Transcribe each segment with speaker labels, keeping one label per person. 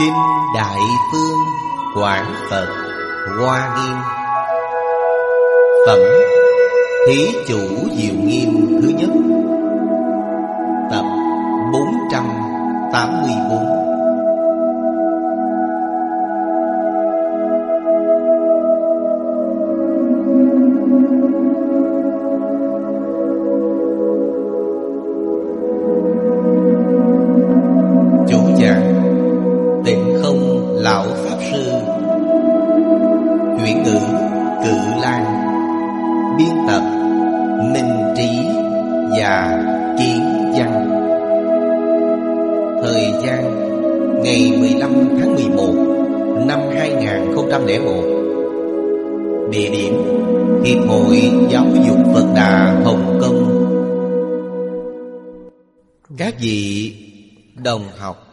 Speaker 1: Kinh Đại Phương Quảng Phật Hoa Nghiêm. Phẩm Thí Chủ Diệu Nghiêm thứ nhất. Tập 484. Lão Pháp Sư. Chuyển ngữ Cự Lan. Biên tập Minh Trí và Kiến Văn. Thời gian ngày 15 tháng 11 năm 2001. Địa điểm Hiệp hội Giáo dục Phật Đà Hồng Kông. Các vị đồng học,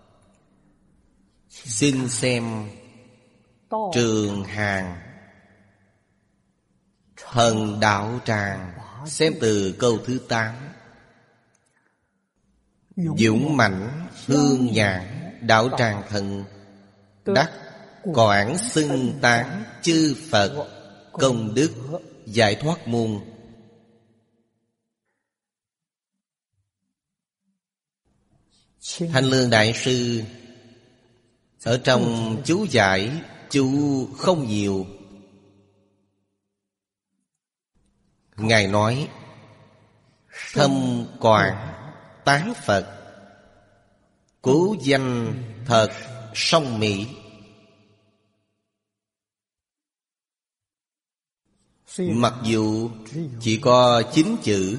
Speaker 1: xin xem Trường Hàng Thần Đạo Tràng. Xem từ câu thứ 8. Dũng mãnh hương nhãn đạo tràng thần, đắc quảng xưng tán chư Phật, công đức giải thoát môn. Thanh Lương Đại Sư ở trong chú giải, chú không nhiều. Ngài nói: thâm quảng tán Phật, cố danh thật song mỹ. Mặc dù chỉ có 9 chữ,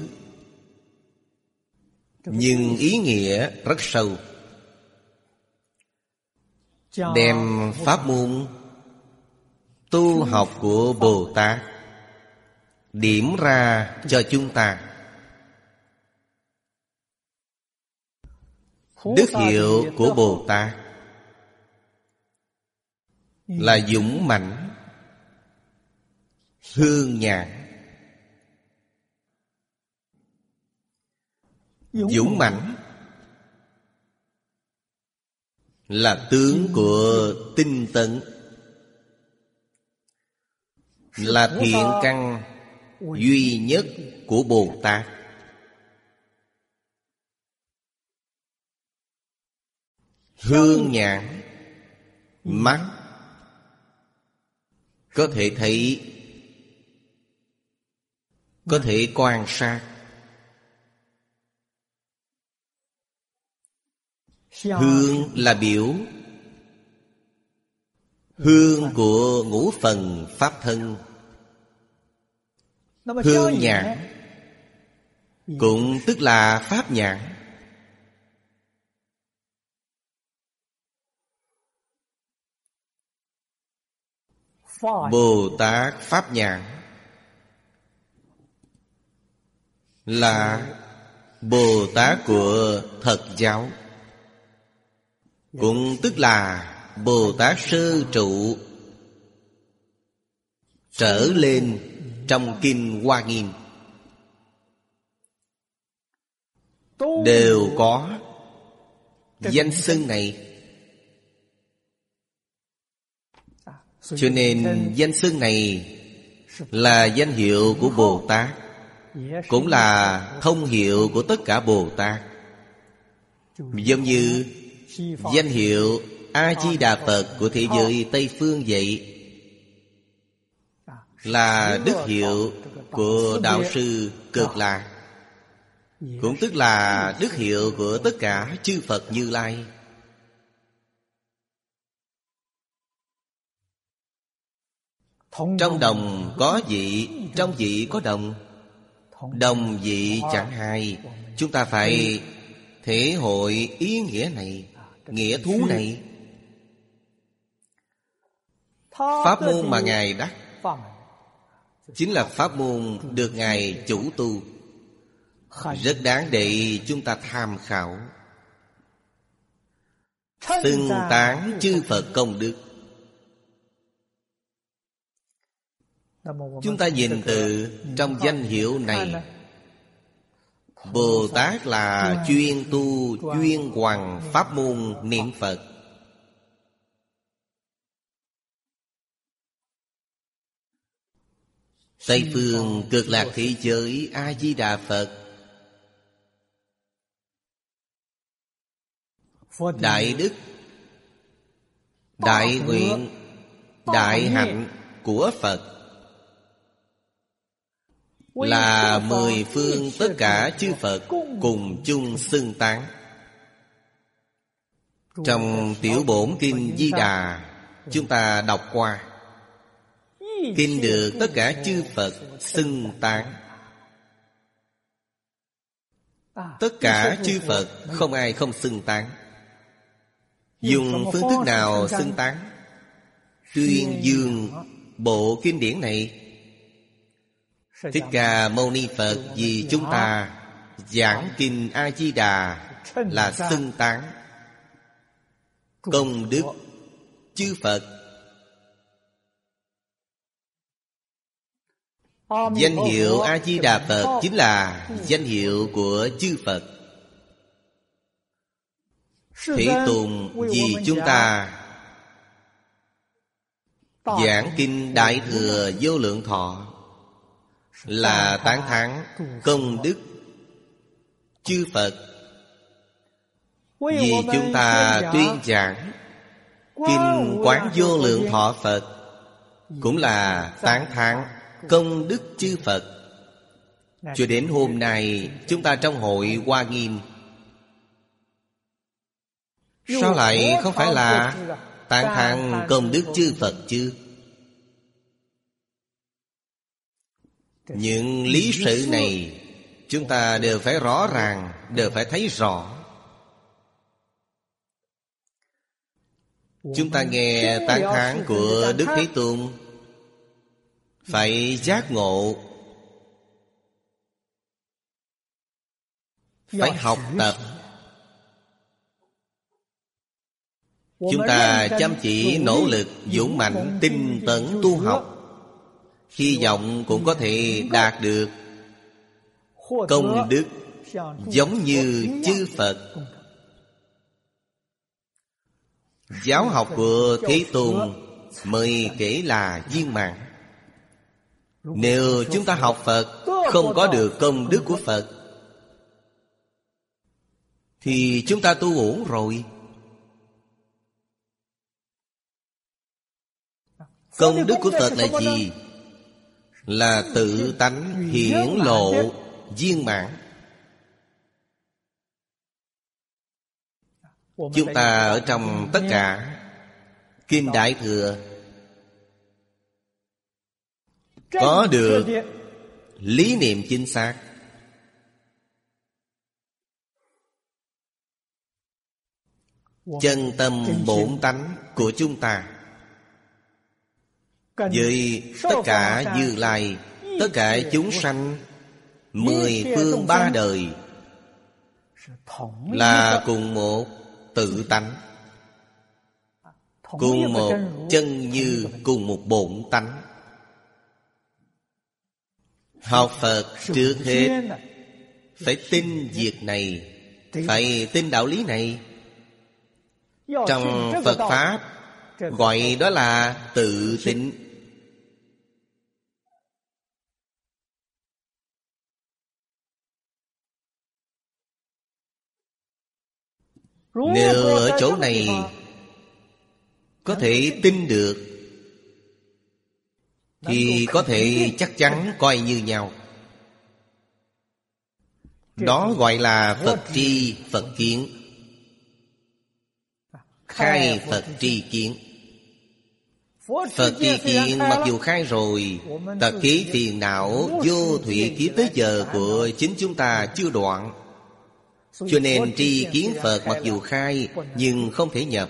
Speaker 1: nhưng ý nghĩa rất sâu, đem pháp môn tu học của Bồ Tát điểm ra cho chúng ta. Đức hiệu của Bồ Tát là dũng mãnh hương nhãn. Dũng mãnh là tướng của tinh tấn, là thiện căn duy nhất của Bồ Tát. Hương nhãn, mắt có thể thấy, có thể quan sát. Hương là biểu, hương của ngũ phần pháp thân. Hương nhãn cũng tức là pháp nhãn. Bồ Tát pháp nhãn là Bồ Tát của Thật giáo, cũng tức là Bồ Tát sơ trụ trở lên trong Kinh Hoa Nghiêm, đều có danh xưng này. Cho nên danh xưng này là danh hiệu của Bồ Tát, cũng là thông hiệu của tất cả Bồ Tát. Giống như danh hiệu A-di-đà Phật của thế giới Tây Phương vậy, là đức hiệu của Đạo sư Cực Lạc, cũng tức là đức hiệu của tất cả chư Phật Như Lai. Trong đồng có vị, trong vị có đồng. Đồng vị chẳng hai. Chúng ta phải thể hội ý nghĩa này, nghĩa thú này. Pháp môn mà Ngài đắc chính là pháp môn được Ngài chủ tu, rất đáng để chúng ta tham khảo. Xưng tán chư Phật công đức. Chúng ta nhìn từ trong danh hiệu này, Bồ Tát là chuyên tu chuyên hoằng pháp môn niệm Phật. Tây phương Cực Lạc thế giới A Di Đà Phật, đại đức, đại nguyện, đại hạnh của Phật là mười phương tất cả chư Phật cùng chung xưng tán. Trong Tiểu Bổn Kinh Di Đà chúng ta đọc qua, kinh được tất cả chư Phật xưng tán. Tất cả chư Phật không ai không xưng tán. Dùng phương thức nào xưng tán? Tuyên dương bộ kinh điển này. Thích Ca Mâu Ni Phật vì chúng ta giảng kinh A Di Đà là xưng tán công đức chư Phật. Danh hiệu A Di Đà Phật chính là danh hiệu của chư Phật. Thế Tôn vì chúng ta giảng kinh Đại Thừa Vô Lượng Thọ là tán thán công đức chư Phật. Vì chúng ta tuyên giảng kinh Quán Vô Lượng Thọ Phật cũng là tán thán công đức chư Phật. Cho đến hôm nay chúng ta trong hội Hoa Nghiêm, sao lại không phải là tán thán công đức chư Phật chứ? Những lý sự này chúng ta đều phải rõ ràng, đều phải thấy rõ. Chúng ta nghe tán thán của Đức Thế Tôn phải giác ngộ, phải học tập. Chúng ta chăm chỉ nỗ lực, dũng mạnh, tinh tấn tu học, hy vọng cũng có thể đạt được công đức giống như chư Phật. Giáo học của Thế Tôn mới kể là viên mãn. Nếu chúng ta học Phật không có được công đức của Phật thì chúng ta tu uổng rồi. Công đức của Phật là gì? Là tự tánh hiển lộ viên mãn. Chúng ta ở trong tất cả kinh Đại Thừa có được lý niệm chính xác. Chân tâm bổn tánh của chúng ta với tất cả Như Lai, tất cả chúng sanh mười phương ba đời là cùng một tự tánh, cùng một chân như, cùng một bổn tánh. Học Phật trước hết phải tin việc này, phải tin đạo lý này. Trong Phật Pháp gọi đó là tự tính. Nếu ở chỗ này có thể tin được thì có thể chắc chắn coi như nhau. Đó gọi là Phật tri Phật kiến, khai Phật tri kiến. Phật tri kiến mặc dù khai rồi, tập khí phiền não vô thủy kiếp tới giờ của chính chúng ta chưa đoạn, cho nên tri kiến Phật mặc dù khai nhưng không thể nhập.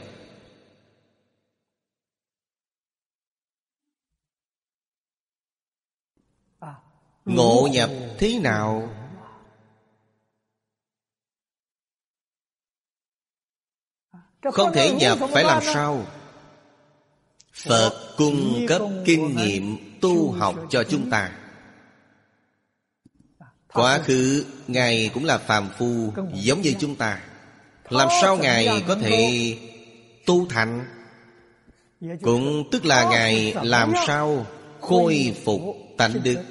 Speaker 1: Ngộ nhập thế nào? Không thể nhập phải làm sao? Phật cung cấp kinh nghiệm tu học cho chúng ta. Quá khứ Ngài cũng là phàm phu giống như chúng ta, làm sao Ngài có thể tu thành? Cũng tức là Ngài làm sao khôi phục tánh đức.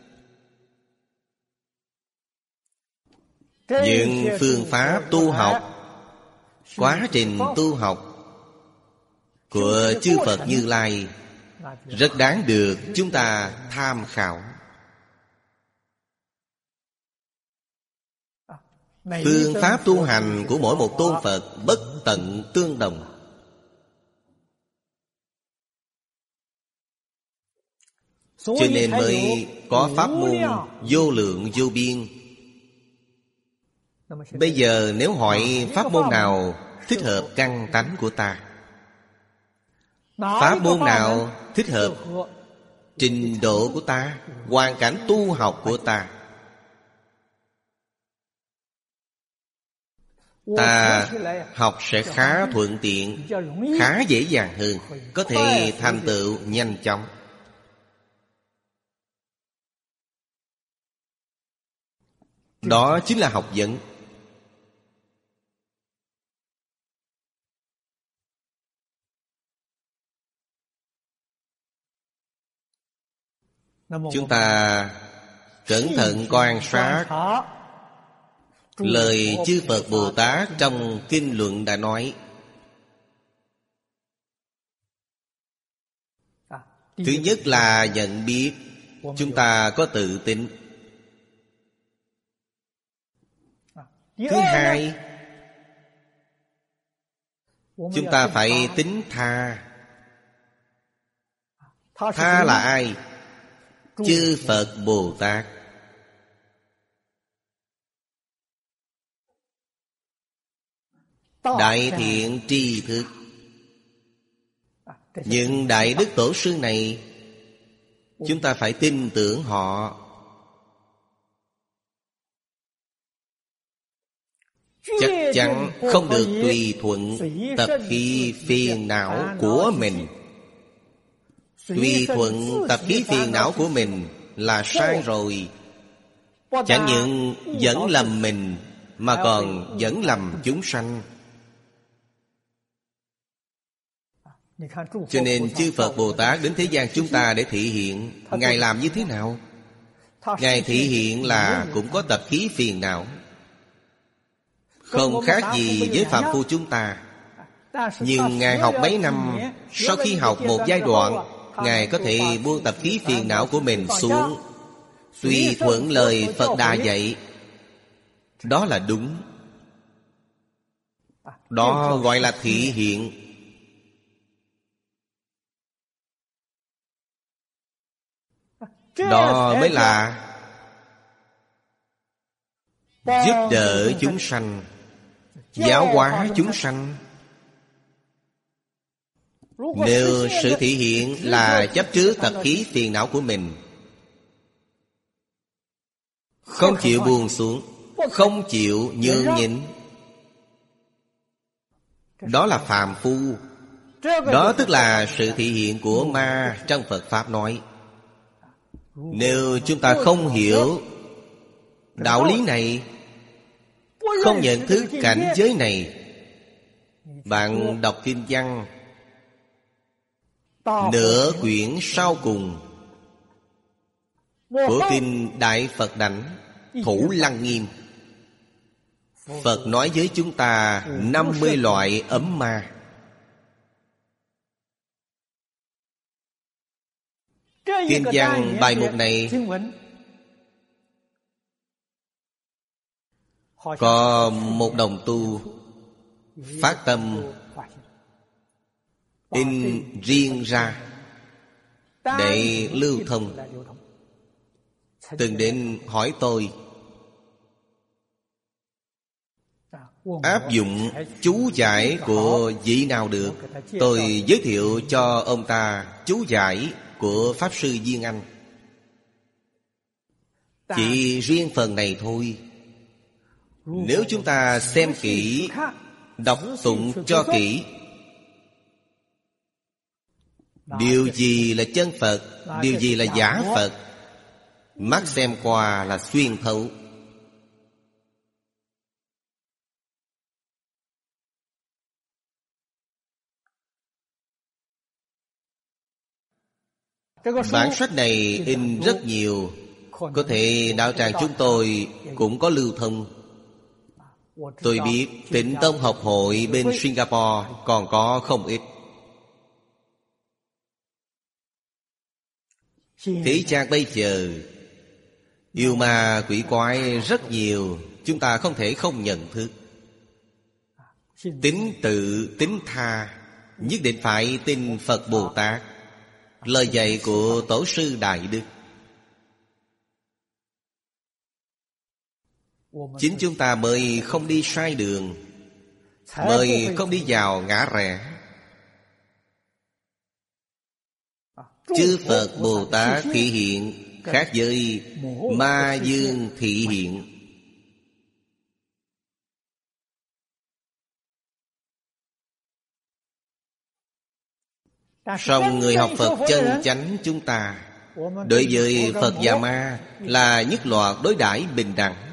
Speaker 1: Những phương pháp tu học, quá trình tu học của chư Phật Như Lai rất đáng được chúng ta tham khảo. Phương pháp tu hành của mỗi một tôn Phật bất tận tương đồng. Cho nên mới có pháp môn vô lượng vô biên. Bây giờ nếu hỏi pháp môn nào thích hợp căn tánh của ta, pháp môn nào thích hợp trình độ của ta, hoàn cảnh tu học của ta, ta học sẽ khá thuận tiện, khá dễ dàng hơn, có thể thành tựu nhanh chóng. Đó chính là học vấn. Chúng ta cẩn thận quan sát lời chư Phật Bồ Tát trong kinh luận đã nói. Thứ nhất là nhận biết, chúng ta có tự tin. Thứ hai, chúng ta phải tính tha. Tha là ai? Chư Phật Bồ Tát. Đại thiện tri thức. Những đại đức tổ sư này, chúng ta phải tin tưởng họ. Chắc chắn không được tùy thuận tập khí phiền não của mình. Tùy thuận tập khí phiền não của mình là sai rồi. Chẳng những dẫn lầm mình mà còn dẫn lầm chúng sanh. Cho nên chư Phật Bồ Tát đến thế gian chúng ta để thị hiện. Ngài làm như thế nào? Ngài thị hiện là cũng có tập khí phiền não, không khác gì với phàm phu chúng ta. Nhưng Ngài học mấy năm, sau khi học một giai đoạn, Ngài có thể buông tập khí phiền não của mình xuống, tùy thuận lời Phật Đà dạy. Đó là đúng. Đó gọi là thị hiện. Đó mới là giúp đỡ chúng sanh, giáo hóa chúng sanh. Nếu sự thị hiện là chấp trước tập khí phiền não của mình, không chịu buông xuống, không chịu nhường nhịn, đó là phàm phu. Đó tức là sự thị hiện của ma trong Phật Pháp nói. Nếu chúng ta không hiểu đạo lý này, không nhận thức cảnh giới này, bạn đọc kinh văn nửa quyển sau cùng của kinh Đại Phật Đảnh Thủ Lăng Nghiêm, Phật nói với chúng ta 50 loại ấm ma. Kinh văn bài mục này có một đồng tu phát tâm in riêng ra để lưu thông. Từng đến hỏi tôi, áp dụng chú giải của vị nào được. Tôi giới thiệu cho ông ta chú giải của Pháp Sư Duyên Anh. Chỉ riêng phần này thôi. Nếu chúng ta xem kỹ, đọc tụng cho kỹ, điều gì là chân Phật, điều gì là giả Phật, mắt xem qua là xuyên thấu. Bản sách này in rất nhiều, có thể đạo tràng chúng tôi cũng có lưu thông. Tôi biết Tịnh Tông học hội bên Singapore còn có không ít. Thế gian bây giờ yêu ma quỷ quái rất nhiều, chúng ta không thể không nhận thức. Tín tự, tín tha, nhất định phải tin Phật Bồ Tát, lời dạy của Tổ sư Đại Đức. Chính chúng ta mới không đi sai đường, mới không đi vào ngã rẽ. Chư Phật Bồ Tát thị hiện khác với ma dương thị hiện. Song người học Phật chân chánh chúng ta đối với Phật và ma là nhất loạt đối đãi bình đẳng,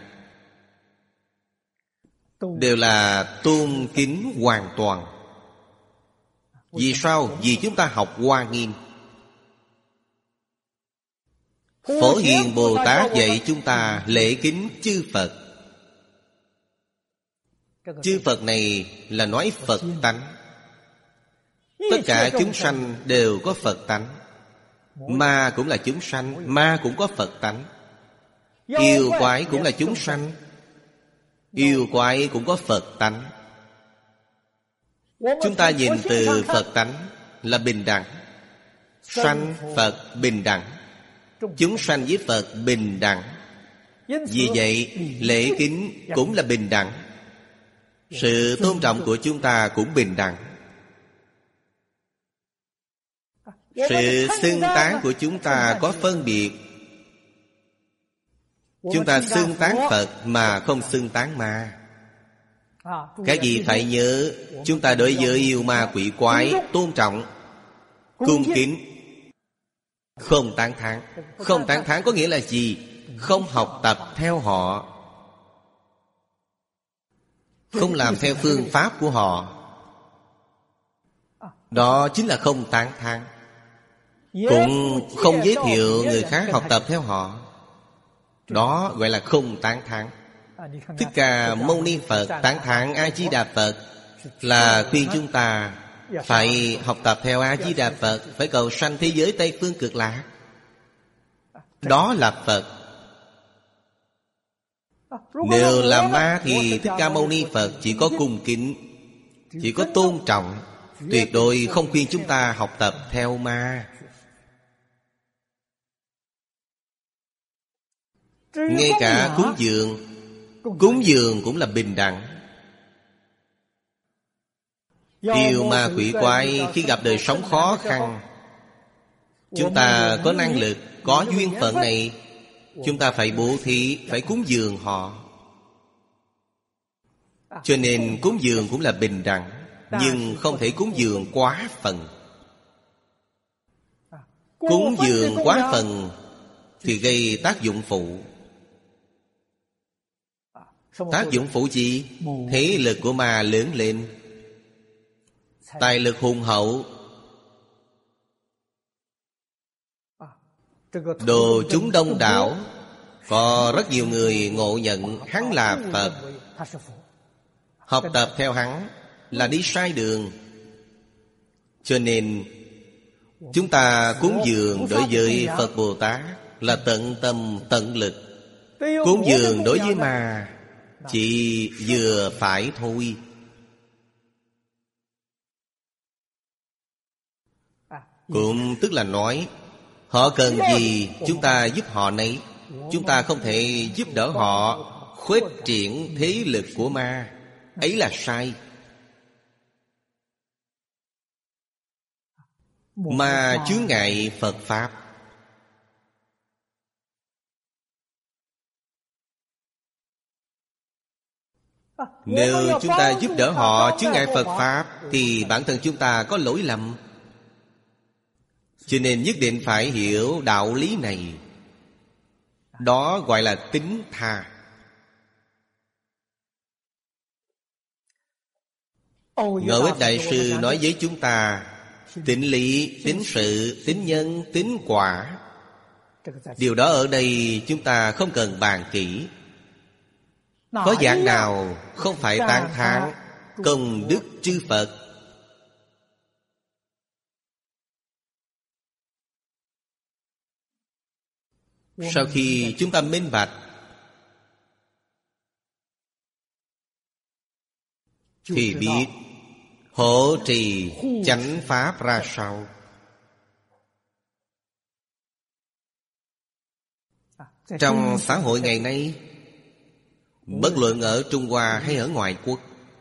Speaker 1: đều là tôn kính hoàn toàn. Vì sao? Vì chúng ta học Hoa Nghiêm. Phổ Hiền Bồ Tát dạy chúng ta lễ kính chư Phật. Chư Phật này là nói Phật tánh. Tất cả chúng sanh đều có Phật tánh. Ma cũng là chúng sanh, ma cũng có Phật tánh. Yêu quái cũng là chúng sanh, yêu quái cũng có Phật tánh. Chúng ta nhìn từ Phật tánh là bình đẳng. Sanh Phật bình đẳng, chúng sanh với Phật bình đẳng. Vì vậy lễ kính cũng là bình đẳng. Sự tôn trọng của chúng ta cũng bình đẳng. Sự xưng tán của chúng ta có phân biệt. Chúng ta xưng tán Phật mà không xưng tán ma. Các vị phải nhớ, chúng ta đối với yêu ma quỷ quái tôn trọng, cung kính, không tán thán. Không tán thán có nghĩa là gì? Không học tập theo họ, không làm theo phương pháp của họ. Đó chính là không tán thán. Cũng không giới thiệu người khác học tập theo họ. Đó gọi là không tán thán. Thích Ca Mâu Ni Phật tán thán A Di Đà Phật là khuyên chúng ta phải học tập theo A Di Đà Phật, phải cầu sanh thế giới Tây Phương Cực Lạc. Đó là Phật. Nếu là ma thì Thích Ca Mâu Ni Phật chỉ có cung kính, chỉ có tôn trọng, tuyệt đối không khuyên chúng ta học tập theo ma. Ngay cả cúng dường cũng là bình đẳng. Yêu ma quỷ quái khi gặp đời sống khó khăn, chúng ta có năng lực, có duyên phận này, chúng ta phải bố thí, phải cúng dường họ. Cho nên cúng dường cũng là bình đẳng, nhưng không thể cúng dường quá phần. Cúng dường quá phần thì gây tác dụng phụ. Tác dụng phụ gì? Thế lực của ma lớn lên, tài lực hùng hậu, đồ chúng đông đảo, có rất nhiều người ngộ nhận hắn là Phật. Học tập theo hắn là đi sai đường. Cho nên chúng ta cúng dường đối với Phật Bồ Tát là tận tâm tận lực. Cúng dường đối với ma chỉ vừa phải thôi. Cũng tức là nói họ cần gì chúng ta giúp họ nấy. Chúng ta không thể giúp đỡ họ khuếch triển thế lực của ma. Ấy là sai. Ma chướng ngại Phật Pháp. Nếu chúng ta giúp đỡ họ chướng ngại Phật Pháp thì bản thân chúng ta có lỗi lầm. Cho nên nhất định phải hiểu đạo lý này. Đó gọi là tín tha. Ngẫu Ích Đại Sư nói với chúng ta, Tín lý, tín sự, tín nhân, tín quả. Điều đó ở đây chúng ta không cần bàn kỹ. Có dạng nào không phải tán thán công đức chư Phật? Sau khi chúng ta minh bạch thì biết hộ trì chánh pháp ra sao. Trong xã hội ngày nay, bất luận ở Trung Hoa hay ở ngoại quốc,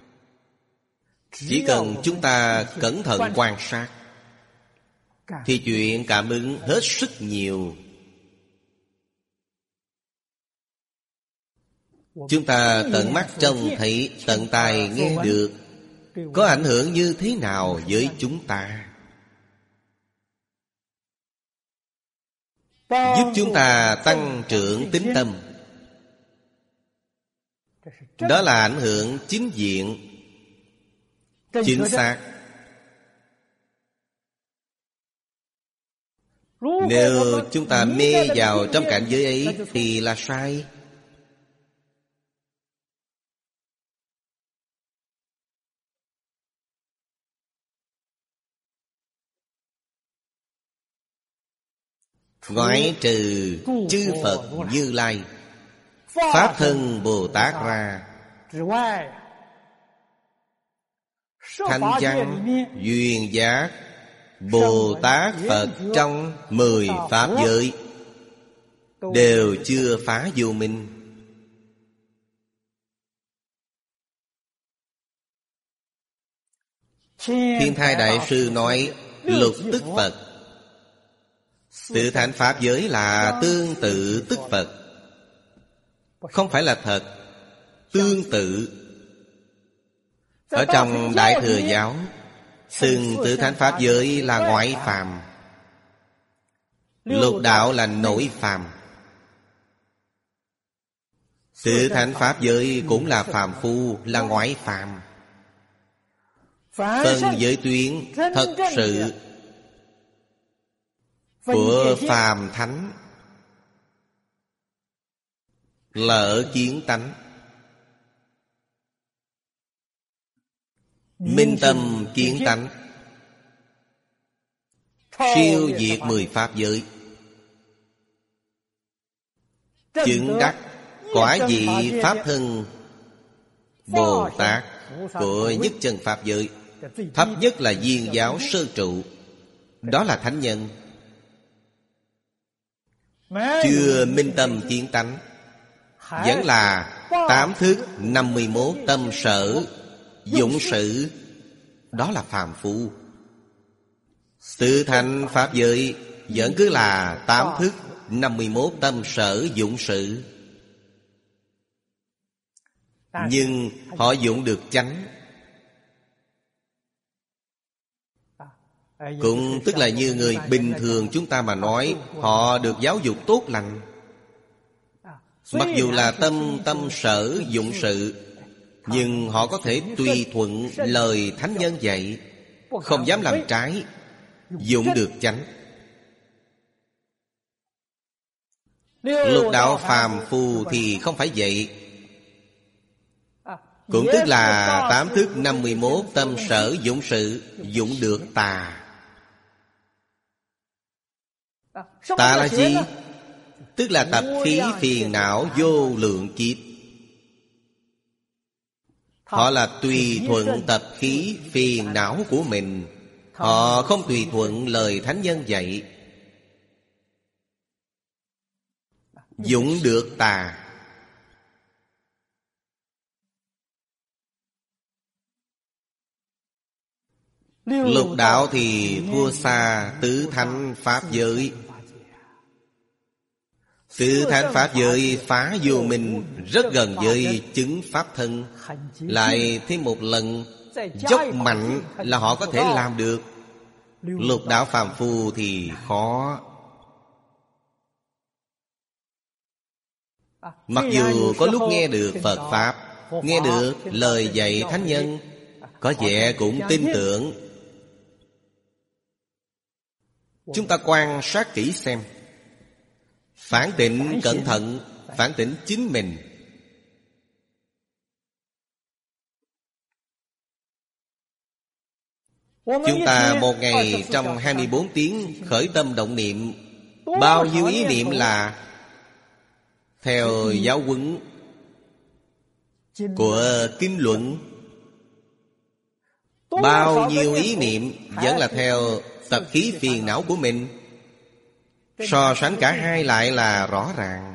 Speaker 1: chỉ cần chúng ta cẩn thận quan sát thì chuyện cảm ứng hết sức nhiều. Chúng ta tận mắt trông thấy, tận tai nghe được, có ảnh hưởng như thế nào với chúng ta, giúp chúng ta tăng trưởng tín tâm. Đó là ảnh hưởng chính diện, chính xác. Nếu chúng ta mê vào trong cảnh giới ấy thì là sai. Ngoại trừ chư Phật Như Lai, Pháp Thân Bồ Tát ra, Thanh Văn, Duyên Giác, Bồ Tát Phật trong 10 Pháp giới đều chưa phá vô minh. Thiên Thai Đại Sư nói lục tức Phật. Tự thành Pháp giới là tương tự tức Phật, không phải là thật. Tương tự. Ở trong Đại Thừa Giáo xưng tự thành Pháp giới là ngoại phàm, lục đạo là nội phàm. Tự thành Pháp giới cũng là phàm phu, là ngoại phàm. Phân giới tuyến thật sự của phàm thánh là ở kiến tánh. Minh tâm kiến tánh, siêu diệt 10 Pháp giới, chứng đắc quả vị Pháp Thân Bồ Tát của nhất chân Pháp giới. Thấp nhất là Viên Giáo sơ trụ, đó là thánh nhân. Chưa minh tâm kiến tánh, vẫn là 8 thức 51 tâm sở dụng sự, đó là phàm phu. Tự thành Pháp giới vẫn cứ là 8 thức 51 tâm sở dụng sự, nhưng họ dụng được chánh. Cũng tức là như người bình thường chúng ta mà nói, họ được giáo dục tốt lành. Mặc dù là tâm sở dụng sự, nhưng họ có thể tùy thuận lời thánh nhân dạy, không dám làm trái, dụng được chánh. Lục đạo phàm phu thì không phải vậy. Cũng tức là 8 thức 51 tâm sở dụng sự, dụng được tà. Tà là gì? Tức là tập khí phiền não vô lượng kiếp. Họ là tùy thuận tập khí phiền não của mình, họ không tùy thuận lời thánh nhân dạy, dụng được tà. Lục đạo thì thua xa tứ thánh Pháp giới. Tứ thánh Pháp giới phá vô minh, rất gần với chứng Pháp thân. Lại thêm một lần dốc mạnh là họ có thể làm được. Lục đạo phàm phu thì khó. Mặc dù có lúc nghe được Phật Pháp, nghe được lời dạy thánh nhân, có vẻ cũng tin tưởng, Chúng ta quan sát kỹ xem, phản tỉnh cẩn thận, phản tỉnh chính mình. Chúng ta một ngày trong 24 tiếng khởi tâm động niệm, bao nhiêu ý niệm là theo giáo huấn của kinh luận, bao nhiêu ý niệm vẫn là theo tập khí phiền não của mình. So sánh cả hai lại là rõ ràng.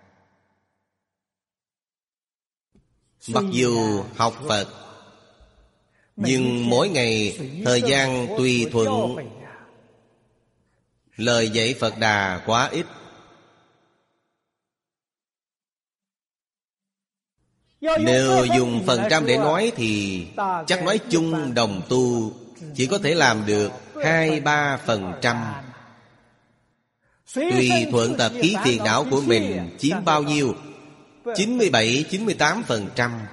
Speaker 1: Mặc dù học Phật, nhưng mỗi ngày thời gian tùy thuận, lời dạy Phật Đà quá ít. Nếu dùng phần trăm để nói thì chắc nói chung đồng tu chỉ có thể làm được 2-3%. Tùy thuận tập khí phiền não của mình chiếm bao nhiêu? 97-98%.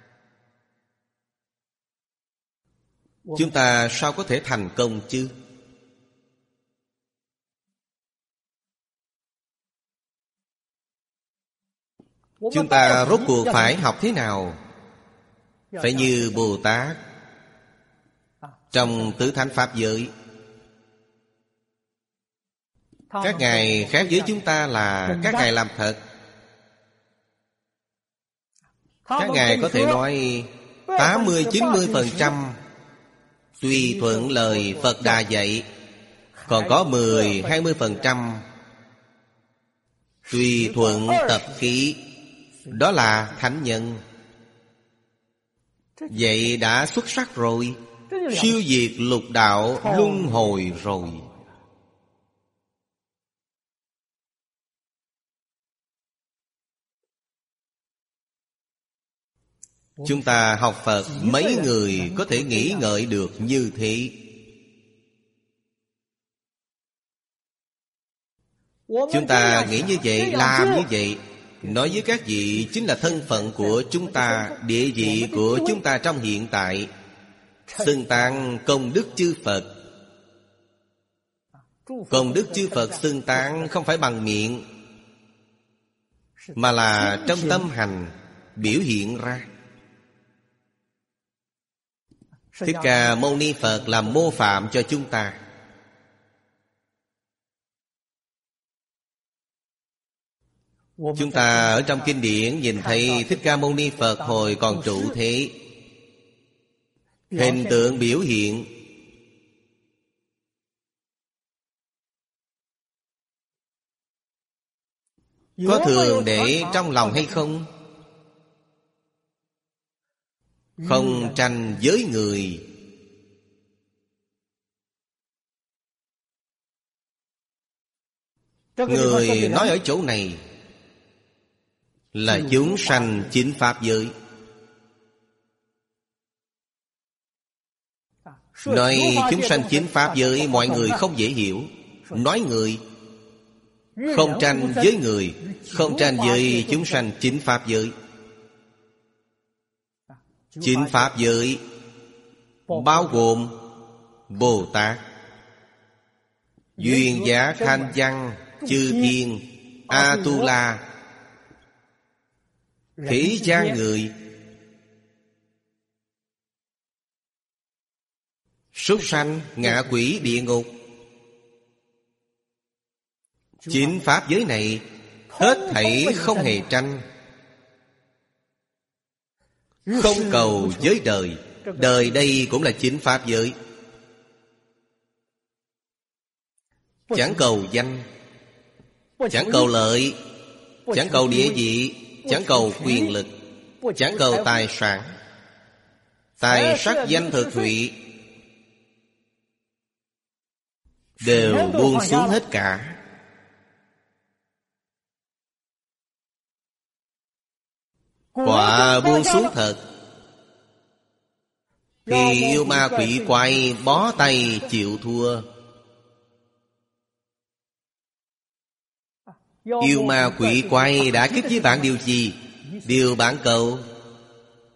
Speaker 1: Chúng ta sao có thể thành công chứ? Chúng ta rốt cuộc phải học thế nào? Phải như Bồ Tát trong tứ thánh pháp giới. Các ngài khác với chúng ta là các ngài làm thật. Các ngài có thể nói 80-90% tùy thuận lời Phật Đà dạy, còn có 10-20% tùy thuận tập khí. Đó là thánh nhân. Vậy đã xuất sắc rồi, siêu diệt lục đạo luân hồi rồi. Chúng ta học Phật, mấy người có thể nghĩ ngợi được như thế? Chúng ta nghĩ như vậy, làm như vậy, nói với các vị chính là thân phận của chúng ta, địa vị của chúng ta trong hiện tại. Xưng tán công đức chư Phật. Công đức chư Phật xưng tán không phải bằng miệng, mà là trong tâm hành biểu hiện ra. Thích Ca Mâu Ni Phật làm mô phạm cho chúng ta. Chúng ta ở trong kinh điển nhìn thấy Thích Ca Mâu Ni Phật hồi còn trụ thế, hình tượng biểu hiện có thường để trong lòng hay không? Không tranh với người. Người nói ở chỗ này là chúng sanh chính pháp giới. Nói chúng sanh chính pháp giới mọi người không dễ hiểu. Nói người, không tranh với người, không tranh với chúng sanh chính pháp giới. Chính pháp giới bao gồm Bồ Tát, Duyên Giác Thanh Văn, Chư Thiên, A-tu-la, thế gian người, súc sanh, ngạ quỷ, địa ngục. Chính pháp giới này hết thảy không hề tranh. Không cầu giới đời. Đời đây cũng là chính pháp giới. Chẳng cầu danh, chẳng cầu lợi, chẳng cầu địa vị, chẳng cầu quyền lực, chẳng cầu tài sản. Tài sắc danh thực thụy đều buông xuống hết cả. Quả buông xuống thật, thì yêu ma quỷ quái bó tay chịu thua. Yêu ma quỷ quái đã kích với bạn điều gì? Điều bạn cầu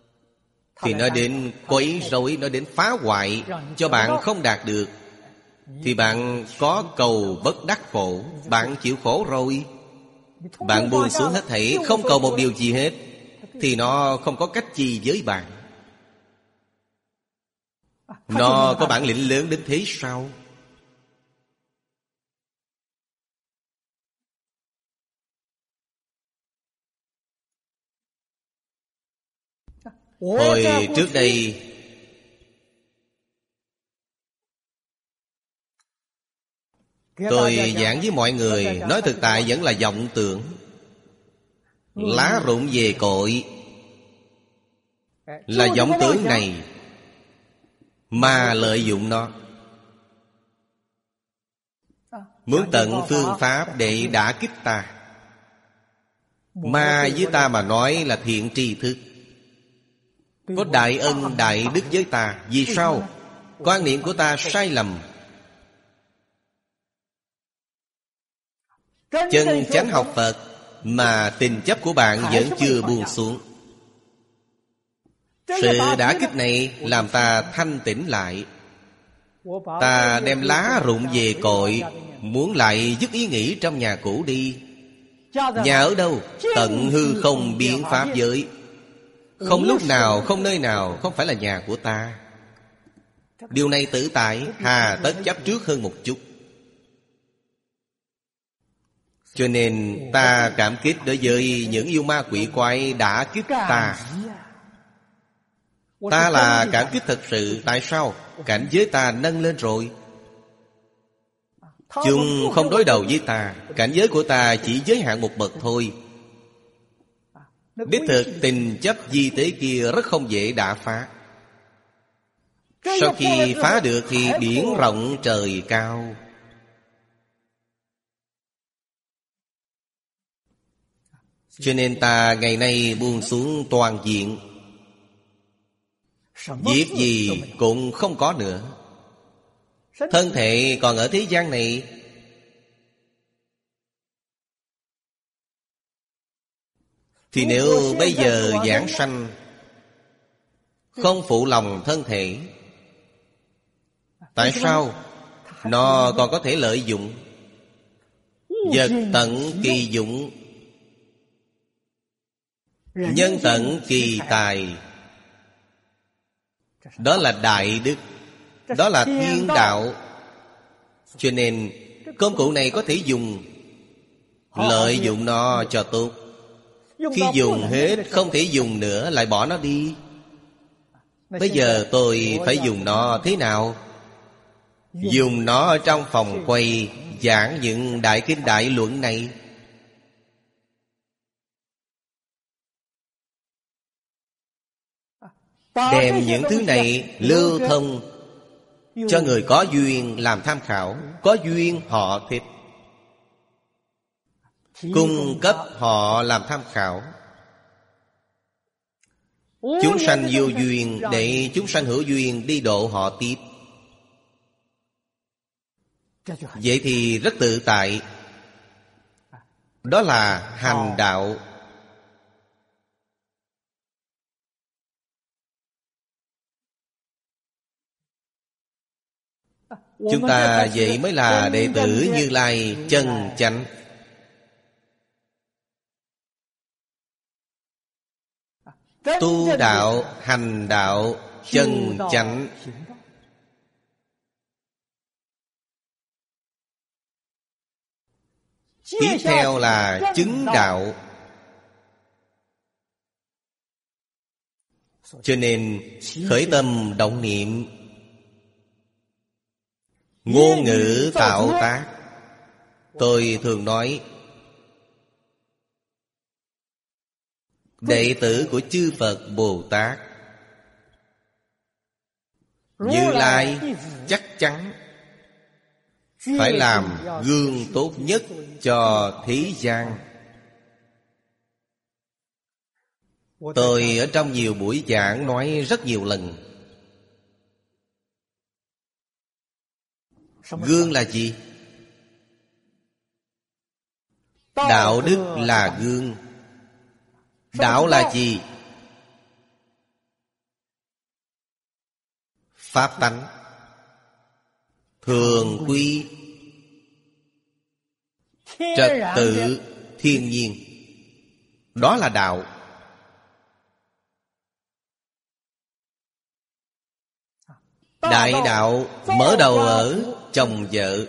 Speaker 1: thì nói đến quấy rối, nói đến phá hoại, cho bạn không đạt được. thì bạn có cầu bất đắc khổ. Bạn chịu khổ rồi. Bạn buông xuống hết thảy, không cầu một điều gì hết, thì nó không có cách gì với bạn. Nó có bản lĩnh lớn đến thế sao? Hồi trước đây tôi giảng với mọi người, nói thực tại vẫn là vọng tưởng. Lá rụng về cội là vọng tưởng này mà lợi dụng nó, muốn tận phương pháp để đả kích ta. Ma với ta mà nói là thiện tri thức, có đại ân đại đức với ta. Vì sao? Quan niệm của ta sai lầm. Chân chánh học Phật mà tình chấp của bạn vẫn chưa buông xuống. Sự đả kích này làm ta thanh tĩnh lại. Ta đem lá rụng về cội, muốn lại dứt ý nghĩ trong nhà cũ đi. Nhà ở đâu? Tận hư không biến pháp giới. Không lúc nào, không nơi nào không phải là nhà của ta. Điều này tự tại, hà tất chấp trước hơn một chút. Cho nên ta cảm kích đối với những yêu ma quỷ quái đã kích ta. Ta là cảm kích thật sự. Tại sao? Cảnh giới ta nâng lên rồi. Chúng không đối đầu với ta. Cảnh giới của ta chỉ giới hạn một bậc thôi. Đích thực tình chấp di tế kia rất không dễ đả phá. Sau khi phá được thì biển rộng trời cao. Cho nên ta ngày nay buông xuống toàn diện. Việc gì cũng không có nữa. Thân thể còn ở thế gian này, thì nếu bây giờ giảng sanh không phụ lòng thân thể, tại sao? Nó còn có thể lợi dụng. Vật tận kỳ dụng, nhân tận kỳ tài. Đó là đại đức, đó là thiên đạo. Cho nên công cụ này có thể dùng. Lợi dụng nó cho tốt. Khi dùng hết không thể dùng nữa, lại bỏ nó đi. Bây giờ tôi phải dùng nó thế nào? Dùng nó ở trong phòng quay giảng những đại kinh đại luận này. Đem những thứ này lưu thông cho người có duyên làm tham khảo. Có duyên họ thích, cung cấp họ làm tham khảo. Chúng sanh vô duyên để chúng sanh hữu duyên đi độ họ tiếp. Vậy thì rất tự tại. Đó là hành đạo. Chúng ta vậy mới là đệ tử Như Lai chân chánh. Tu đạo, hành đạo, chân chánh. Tiếp theo là chứng đạo. Cho nên khởi tâm động niệm, ngôn ngữ tạo tác. Tôi thường nói, đệ tử của chư Phật Bồ Tát, Như Lai chắc chắn phải làm gương tốt nhất cho thế gian. Tôi ở trong nhiều buổi giảng nói rất nhiều lần. Gương là gì? Đạo đức là gương. Đạo là gì? Pháp tánh. thường quy, trật tự thiên nhiên. Đó là đạo. Đại đạo mở đầu ở chồng vợ.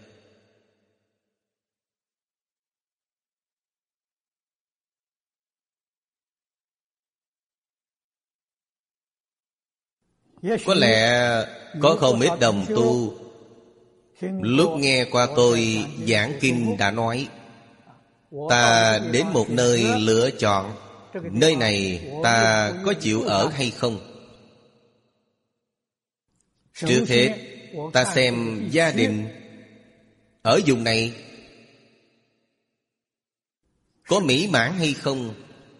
Speaker 1: Có lẽ có không ít đồng tu lúc nghe qua tôi giảng kinh đã nói, ta đến một nơi lựa chọn, nơi này ta có chịu ở hay không? Trước hết ta xem gia đình ở vùng này có mỹ mãn hay không.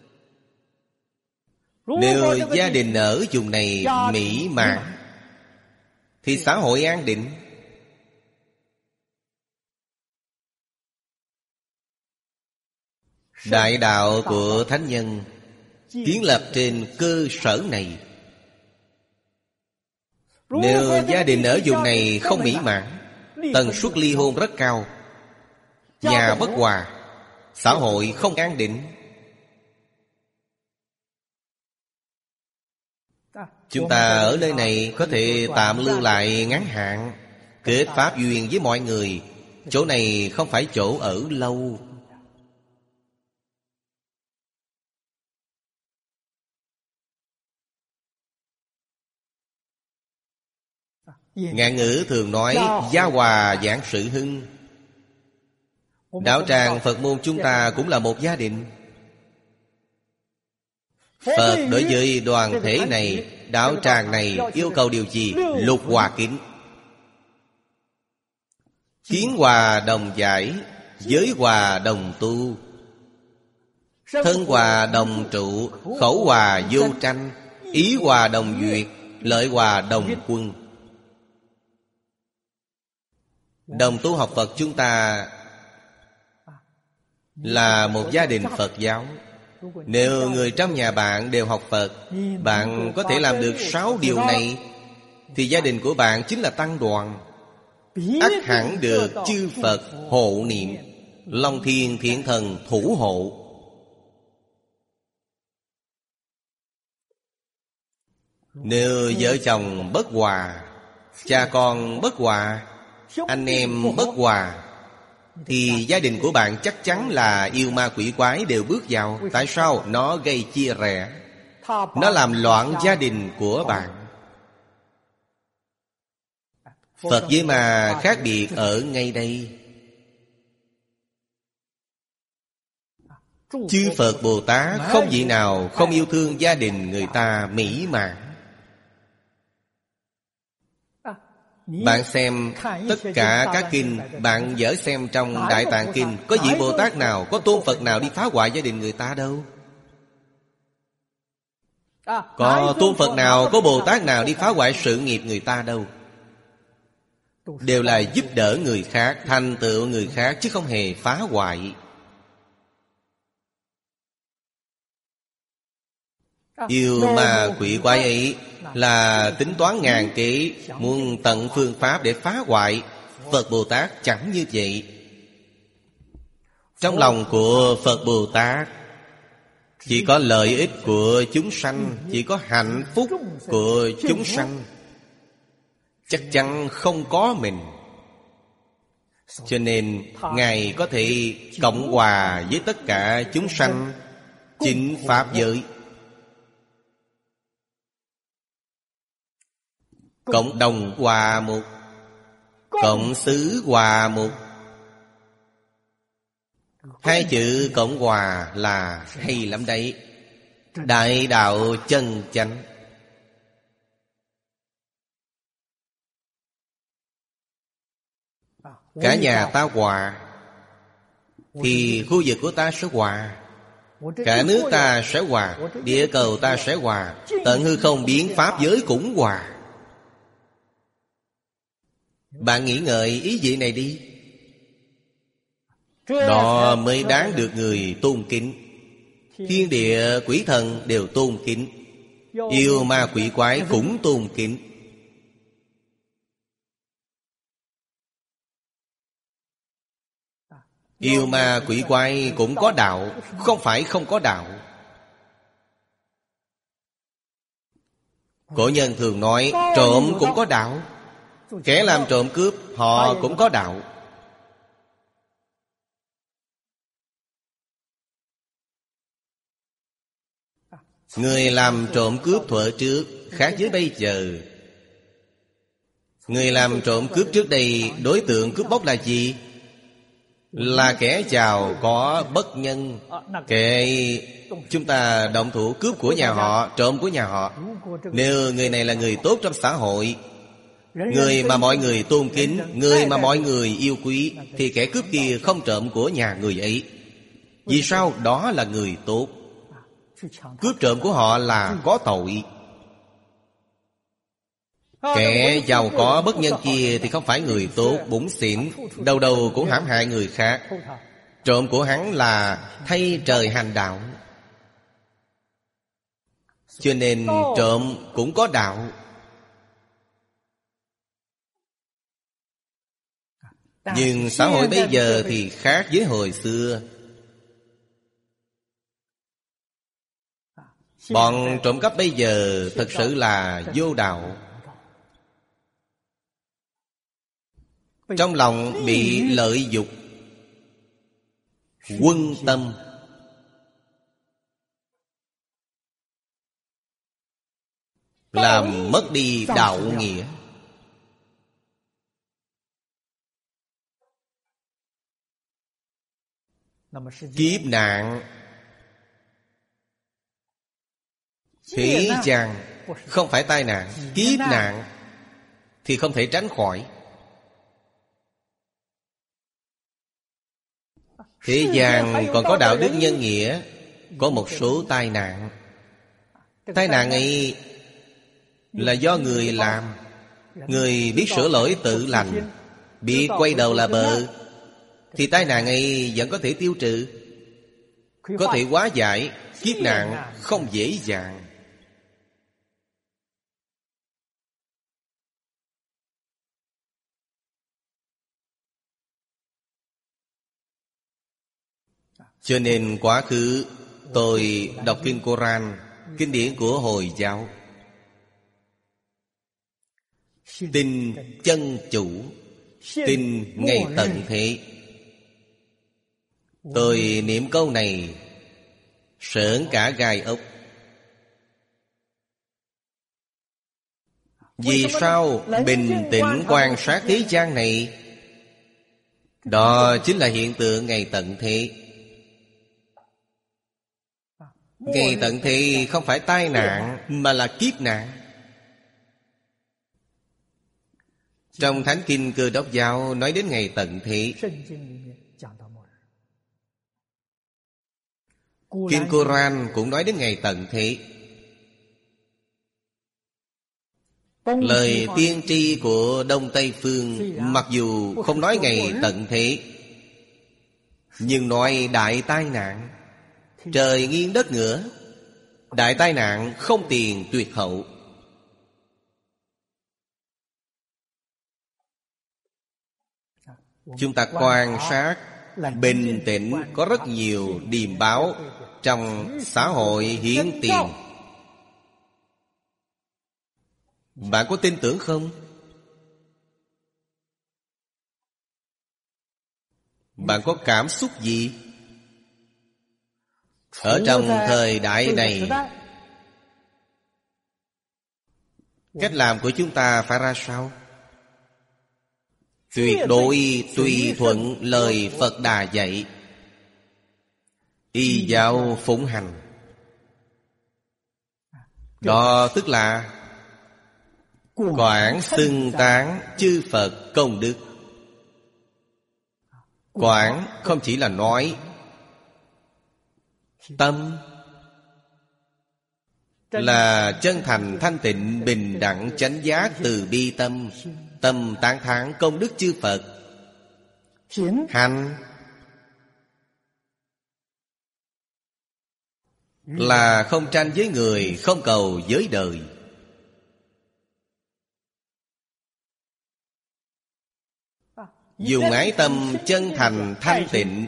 Speaker 1: Nếu gia đình ở vùng này mỹ mãn thì xã hội an định. Đại đạo của thánh nhân kiến lập trên cơ sở này. Nếu gia đình ở vùng này không mỹ mãn, tần suất ly hôn rất cao, nhà bất hòa, xã hội không an định. Chúng ta ở nơi này có thể tạm lưu lại ngắn hạn, kết pháp duyên với mọi người. Chỗ này không phải chỗ ở lâu. Ngạn ngữ thường nói gia hòa vạn sự hưng. Đạo tràng Phật môn chúng ta cũng là một gia đình. Phật đối với đoàn thể này, đạo tràng này yêu cầu điều gì? Lục hòa kính, kiến hòa đồng giải, giới hòa đồng tu, thân hòa đồng trụ, khẩu hòa vô tranh, ý hòa đồng duyệt, lợi hòa đồng quân. Đồng tu học Phật chúng ta là một gia đình Phật giáo. Nếu người trong nhà bạn đều học Phật, bạn có thể làm được 6 điều này, thì gia đình của bạn chính là tăng đoàn. Ắt hẳn được chư Phật hộ niệm, Long Thiên Thiện Thần thủ hộ. Nếu vợ chồng bất hòa, cha con bất hòa, anh em bất hòa, thì gia đình của bạn chắc chắn là yêu ma quỷ quái đều bước vào. Tại sao? Nó gây chia rẽ, nó làm loạn gia đình của bạn. Phật với ma khác biệt ở ngay đây. Chư Phật Bồ Tát không vị nào không yêu thương gia đình người ta mỹ mãn. Bạn xem tất cả các kinh, bạn dở xem trong Đại Tạng Kinh, có vị Bồ Tát nào, có tôn Phật nào đi phá hoại gia đình người ta đâu. Có tôn Phật nào, có Bồ Tát nào đi phá hoại sự nghiệp người ta đâu. Đều là giúp đỡ người khác, thành tựu người khác, chứ không hề phá hoại. Yêu ma quỷ quái ấy là tính toán ngàn kế, muốn tận phương pháp để phá hoại. Phật Bồ Tát chẳng như vậy. Trong lòng của Phật Bồ Tát chỉ có lợi ích của chúng sanh, chỉ có hạnh phúc của chúng sanh, chắc chắn không có mình. Cho nên Ngài có thể cộng hòa với tất cả chúng sanh, chính pháp giới, cộng đồng hòa một, cộng xứ hòa một. Hai chữ cộng hòa là hay lắm đấy. Đại đạo chân chánh. Cả nhà ta hòa thì khu vực của ta sẽ hòa, cả nước ta sẽ hòa, địa cầu ta sẽ hòa, tận hư không biến pháp giới cũng hòa. Bạn nghĩ ngợi ý vị này đi. Đó mới đáng được người tôn kính. Thiên địa quỷ thần đều tôn kính, yêu ma quỷ quái cũng tôn kính. Yêu ma quỷ quái cũng có đạo, không phải không có đạo. Cổ nhân thường nói trộm cũng có đạo, kẻ làm trộm cướp họ cũng có đạo. Người làm trộm cướp thuở trước khác với bây giờ. Người làm trộm cướp trước đây, đối tượng cướp bóc là gì? Là kẻ giàu có bất nhân. Kẻ chúng ta động thủ cướp của nhà họ, trộm của nhà họ. Nếu người này là người tốt trong xã hội, người mà mọi người tôn kính, người mà mọi người yêu quý, thì kẻ cướp kia không trộm của nhà người ấy. Vì sao? Đó là người tốt. Cướp trộm của họ là có tội. Kẻ giàu có bất nhân kia thì không phải người tốt, bủn xỉn, đầu đầu cũng hãm hại người khác. Trộm của hắn là thay trời hành đạo. Cho nên trộm cũng có đạo. Nhưng xã hội bây giờ thì khác với hồi xưa. Bọn trộm cắp bây giờ thật sự là vô đạo. Trong lòng bị lợi dục, quân tâm, làm mất đi đạo nghĩa. Kiếp nạn thế gian không phải tai nạn, kiếp nạn thì không thể tránh khỏi. Thế gian còn có đạo đức nhân nghĩa, có một số tai nạn. Tai nạn ấy là do người làm. Người biết sửa lỗi tự lành, biết quay đầu là bờ, thì tai nạn ấy vẫn có thể tiêu trừ, có thể hóa giải. Kiếp nạn không dễ dàng. Cho nên quá khứ tôi đọc kinh Koran, kinh điển của Hồi giáo, tin chân chủ, tin ngày tận thế. Tôi niệm câu này sởn cả gai ốc. Vì sao? Bình tĩnh quan sát thế gian này, đó chính là hiện tượng ngày tận thế. Ngày tận thế không phải tai nạn, mà là kiếp nạn. Trong Thánh Kinh Cơ Đốc Giáo nói đến ngày tận thế. Kinh Koran cũng nói đến ngày tận thế. Lời tiên tri của Đông Tây Phương mặc dù không nói ngày tận thế, nhưng nói đại tai nạn, trời nghiêng đất ngửa, đại tai nạn không tiền tuyệt hậu. Chúng ta quan sát bình tĩnh, có rất nhiều điềm báo trong xã hội hiển tiền. Bạn có tin tưởng không? Bạn có cảm xúc gì? Ở trong thời đại này, cách làm của chúng ta phải ra sao? Tuyệt đối tùy thuận lời Phật Đà dạy, y giáo phụng hành. Đó tức là quảng xưng tán chư Phật công đức. Quảng không chỉ là nói, tâm là chân thành thanh tịnh bình đẳng chánh giác từ bi tâm. Tâm tán thán công đức chư Phật. Hành là không tranh với người, không cầu với đời. dùng ái tâm chân thành thanh tịnh,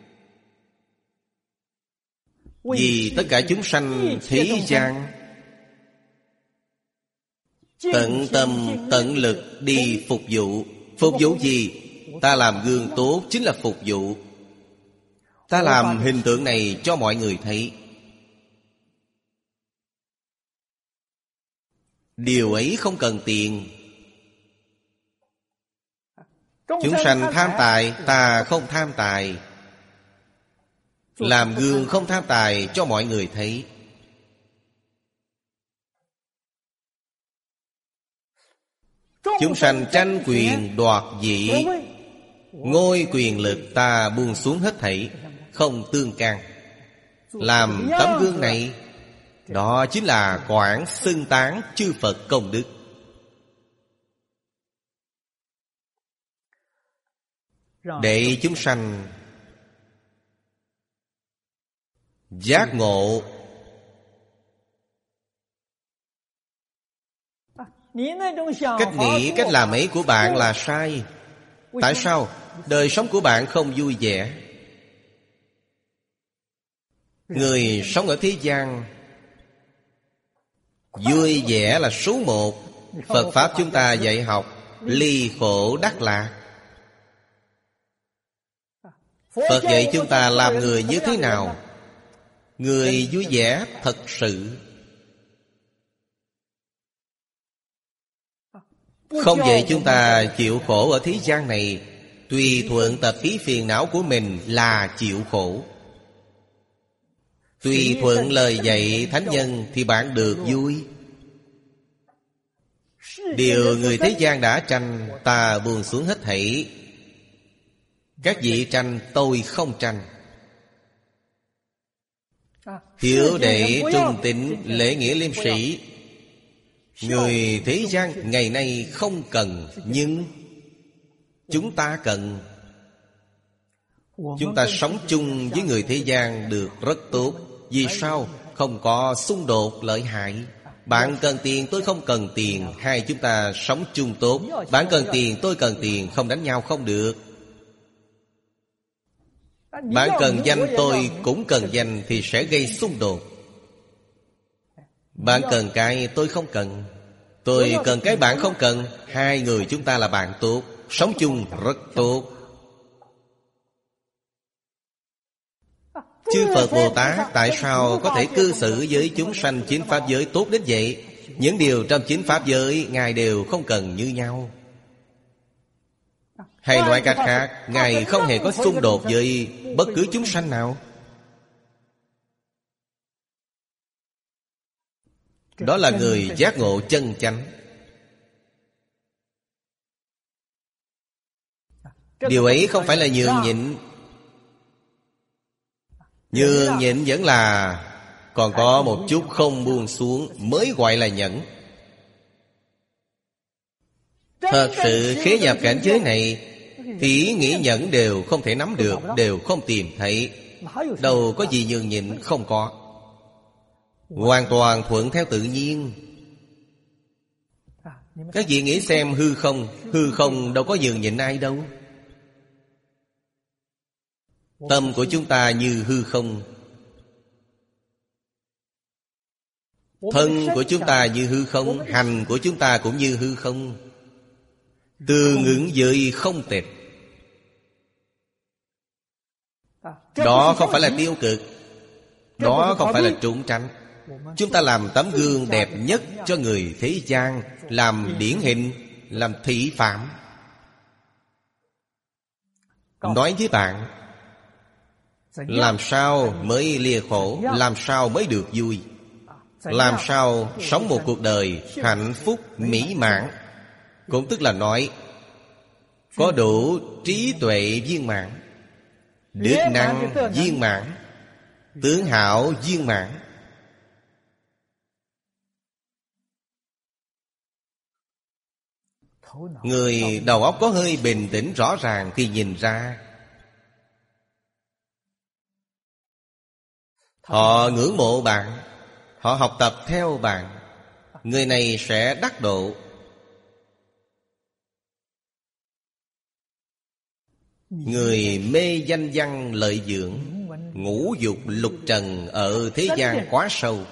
Speaker 1: vì tất cả chúng sanh thế gian, tận tâm tận lực đi phục vụ. Phục vụ gì? Ta làm gương tốt chính là phục vụ. Ta làm hình tượng này cho mọi người thấy. Điều ấy không cần tiền. Chúng sanh tham tài, ta không tham tài. Làm gương không tham tài cho mọi người thấy. Chúng sanh tranh quyền đoạt vị, ngôi quyền lực ta buông xuống hết thảy, không tương can. Làm tấm gương này, đó chính là quảng xưng tán chư Phật công đức. Để chúng sanh giác ngộ. Cách nghĩ, cách làm ấy của bạn là sai. Tại sao? Đời sống của bạn không vui vẻ. Người sống ở thế gian, vui vẻ là số một. Phật Pháp chúng ta dạy học ly khổ đắc lạc. Phật dạy chúng ta làm người như thế nào? Người vui vẻ thật sự. Không dạy chúng ta chịu khổ ở thế gian này. Tùy thuận tập khí phiền não của mình là chịu khổ. Tùy thuận lời dạy thánh nhân thì bạn được vui. Điều người thế gian đã tranh, ta buông xuống hết thảy. Các vị tranh, tôi không tranh. Hiếu đệ trung tín, lễ nghĩa liêm sĩ, người thế gian ngày nay không cần, nhưng chúng ta cần. Chúng ta sống chung với người thế gian được rất tốt. Vì sao? Không có xung đột lợi hại. Bạn cần tiền, tôi không cần tiền, hai chúng ta sống chung tốt. Bạn cần tiền, tôi cần tiền, không đánh nhau không được. Bạn cần danh, tôi cũng cần danh thì sẽ gây xung đột. Bạn cần cái, tôi không cần. Tôi cần cái bạn không cần. Hai người chúng ta là bạn tốt, sống chung rất tốt. Chư Phật Bồ Tát tại sao có thể cư xử với chúng sanh chính Pháp giới tốt đến vậy? Những điều trong chính Pháp giới Ngài đều không cần như nhau. Hay nói cách khác, Ngài không hề có xung đột với bất cứ chúng sanh nào. Đó là người giác ngộ chân chánh. Điều ấy không phải là nhường nhịn. Nhường nhịn vẫn là còn có một chút không buông xuống mới gọi là nhẫn. Thật sự khế nhập cảnh giới này thì ý nghĩ nhẫn đều không thể nắm được, đều không tìm thấy. Đâu có gì nhường nhịn, không có. Hoàn toàn thuận theo tự nhiên. Các vị nghĩ xem hư không đâu có nhường nhịn ai đâu. Tâm của chúng ta như hư không, thân của chúng ta như hư không, hành của chúng ta cũng như hư không. Tương ứng với không tịch. Đó không phải là tiêu cực, đó không phải là trốn tránh. Chúng ta làm tấm gương đẹp nhất cho người thế gian, làm điển hình, làm thị phạm. Nói với bạn, làm sao mới lìa khổ, làm sao mới được vui, làm sao sống một cuộc đời hạnh phúc mỹ mãn. Cũng tức là nói có đủ trí tuệ viên mãn, đức năng viên mãn, tướng hảo viên mãn. Người đầu óc có hơi bình tĩnh rõ ràng thì nhìn ra. Họ ngưỡng mộ bạn, họ học tập theo bạn. Người này sẽ đắc độ. Người mê danh văn lợi dưỡng, ngũ dục lục trần ở thế gian quá sâu,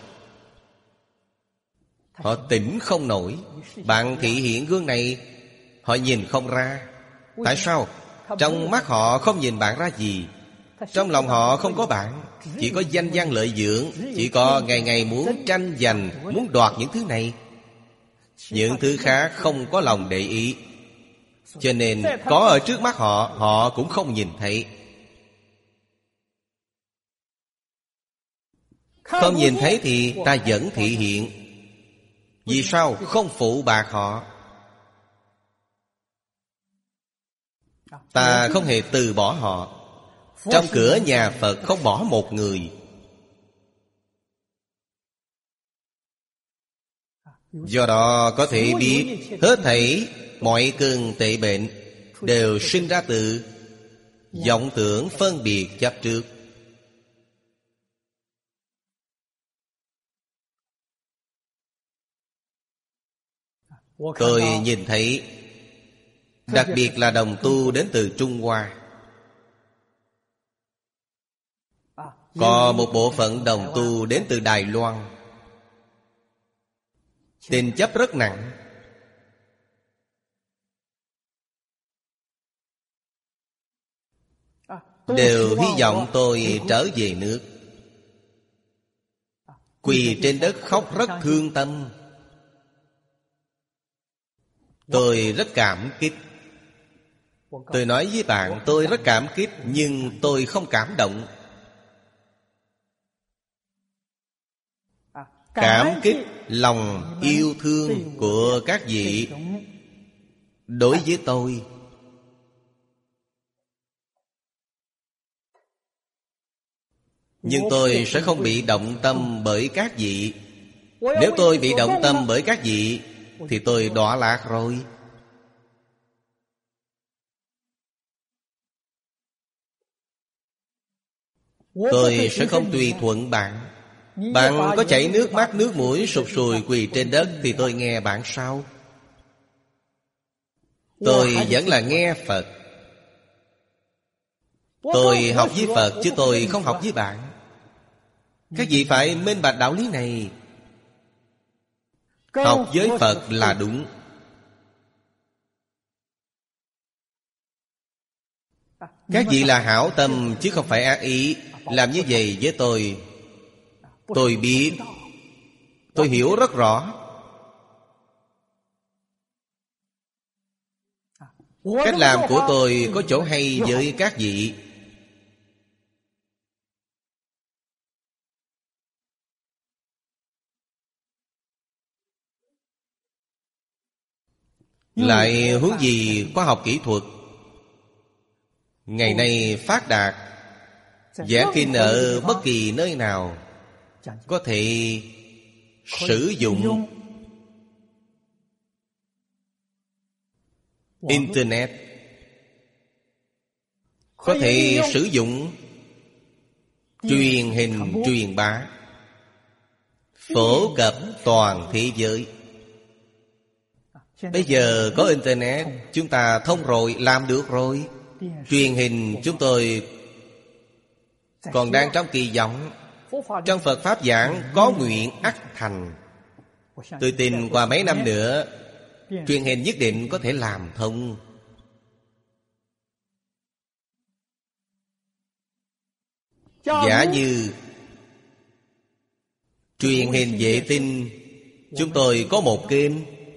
Speaker 1: họ tỉnh không nổi. Bạn thị hiện gương này, họ nhìn không ra. Tại sao? Trong mắt họ không nhìn bạn ra gì. Trong lòng họ không có bạn, chỉ có danh văn lợi dưỡng, chỉ có ngày ngày muốn tranh giành, muốn đoạt những thứ này. Những thứ khác không có lòng để ý. Cho nên có ở trước mắt họ, họ cũng không nhìn thấy. Không nhìn thấy thì ta vẫn thị hiện. Vì sao? Không phụ bạc họ. Ta không hề từ bỏ họ. Trong cửa nhà Phật không bỏ một người. Do đó có thể biết hết thảy mọi cơn tệ bệnh đều sinh ra từ vọng tưởng phân biệt chấp trước. Tôi nhìn thấy, đặc biệt là đồng tu đến từ Trung Hoa. Có một bộ phận đồng tu đến từ Đài Loan. Tình chấp rất nặng. Đều hy vọng tôi trở về nước. Quỳ trên đất khóc rất thương tâm. Tôi rất cảm kích. Tôi nói với bạn, tôi rất cảm kích, nhưng tôi không cảm động. Cảm kích lòng yêu thương của các vị đối với tôi. Nhưng tôi sẽ không bị động tâm bởi các vị. Nếu tôi bị động tâm bởi các vị thì tôi đọa lạc rồi. Tôi sẽ không tùy thuận bạn. Bạn có chảy nước mắt nước mũi sụt sùi quỳ trên đất thì tôi nghe bạn sao? Tôi vẫn là nghe Phật. Tôi học với Phật chứ tôi không học với bạn. Các vị phải minh bạch đạo lý này. Học với Phật là đúng. Các vị là hảo tâm chứ không phải ác ý. Làm như vậy với tôi biết, tôi hiểu rất rõ. Cách làm của tôi có chỗ hay với các vị. Lại huống gì khoa học kỹ thuật ngày nay phát đạt, giảng kinh ở bất kỳ nơi nào có thể sử dụng Internet, có thể sử dụng truyền hình truyền bá, phổ cập toàn thế giới. Bây giờ có Internet, chúng ta thông rồi, làm được rồi. Truyền hình chúng tôi còn đang trong kỳ vọng. Trong Phật Pháp giảng có nguyện ắt thành. Tôi tin qua mấy năm nữa truyền hình nhất định có thể làm thông. Giả như truyền hình vệ tinh chúng tôi có một kênh,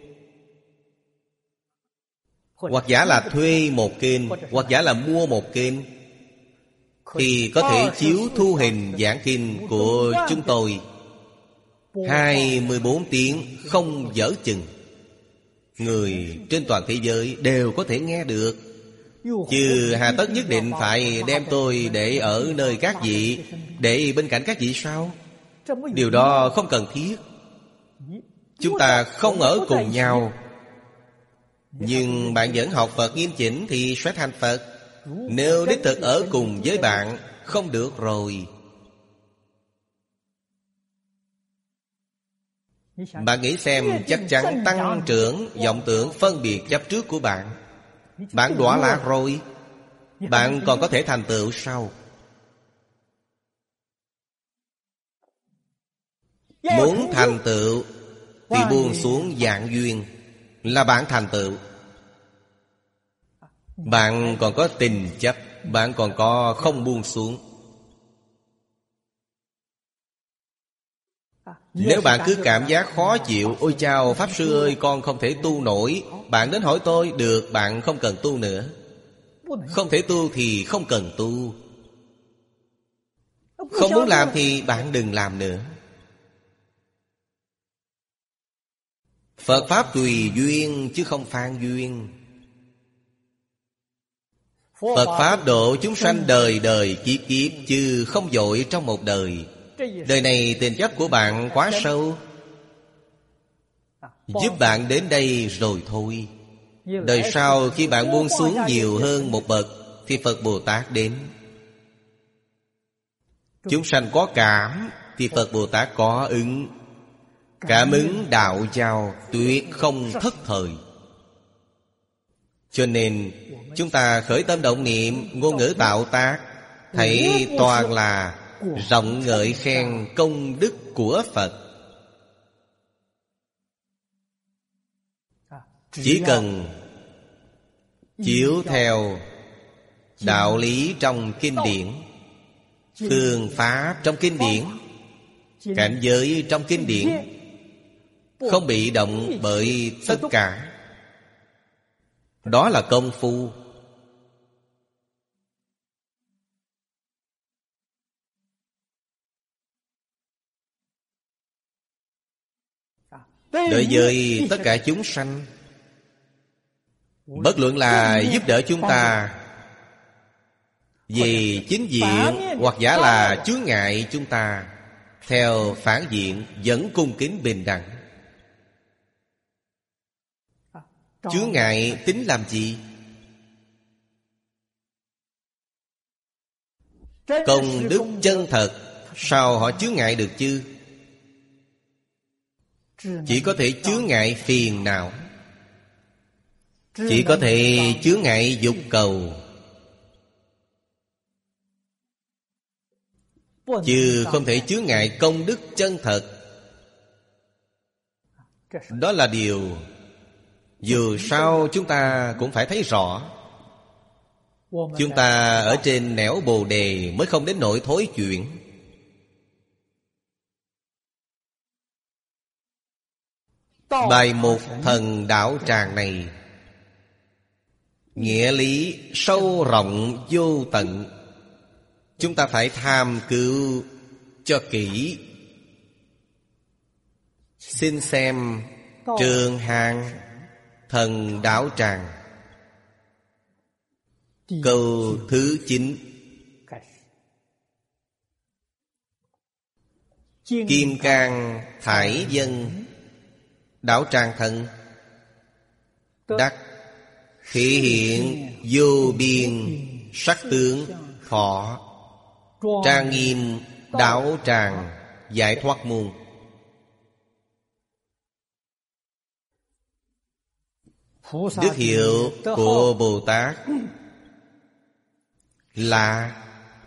Speaker 1: hoặc giả là thuê một kênh, hoặc giả là mua một kênh, thì có thể chiếu thu hình giảng kinh của chúng tôi 24 tiếng không dở chừng. Người trên toàn thế giới đều có thể nghe được. Chứ hà tất nhất định phải đem tôi để ở nơi các vị, để bên cạnh các vị sao? Điều đó không cần thiết. Chúng ta không ở cùng nhau, nhưng bạn vẫn học Phật nghiêm chỉnh thì sẽ thành Phật. Nếu đích thực ở cùng với bạn không được rồi. Bạn nghĩ xem, chắc chắn tăng trưởng vọng tưởng phân biệt chấp trước của bạn. Bạn đọa lạc rồi. bạn còn có thể thành tựu sao? Muốn thành tựu thì buông xuống dạng duyên là bạn thành tựu. Bạn còn có tình chấp, bạn còn có không buông xuống. Nếu bạn cứ cảm giác khó chịu, ôi chao Pháp Sư ơi con không thể tu nổi, bạn đến hỏi tôi, được, bạn không cần tu nữa. Không thể tu thì không cần tu. Không muốn làm thì bạn đừng làm nữa. Phật Pháp tùy duyên chứ không phan duyên. Phật Pháp độ chúng sanh đời đời kiếp kiếp, chứ không vội trong một đời. Đời này tình chấp của bạn quá sâu, giúp bạn đến đây rồi thôi. Đời sau khi bạn buông xuống nhiều hơn một bậc thì Phật Bồ Tát đến. Chúng sanh có cảm thì Phật Bồ Tát có ứng. Cảm ứng đạo giao tuyệt không thất thời. Cho nên chúng ta khởi tâm động niệm, ngôn ngữ tạo tác, thấy toàn là rộng ngợi khen công đức của Phật. Chỉ cần chiếu theo đạo lý trong kinh điển, phương pháp trong kinh điển, cảnh giới trong kinh điển, không bị động bởi tất cả, đó là công phu. Đối với tất cả chúng sanh, bất luận là giúp đỡ chúng ta vì chính diện hoặc giả là chướng ngại chúng ta, theo phản diện vẫn cung kính bình đẳng. Chướng ngại tính làm gì? Công đức chân thật, sao họ chướng ngại được chứ? Chỉ có thể chướng ngại phiền não, chỉ có thể chướng ngại dục cầu, chứ không thể chướng ngại công đức chân thật. Đó là điều dù sao chúng ta cũng phải thấy rõ. Chúng ta ở trên nẻo Bồ Đề mới không đến nỗi thối chuyển. Bài mục thần đạo tràng này nghĩa lý sâu rộng vô tận, chúng ta phải tham cứu cho kỹ. Xin xem Trường Hàng Thần Đạo Tràng câu thứ 9. Kim Cang Thải Dân Đạo Tràng Thần đắc thể hiện vô biên sắc tướng thọ, trang nghiêm đạo tràng giải thoát môn. Đức hiệu của Bồ Tát là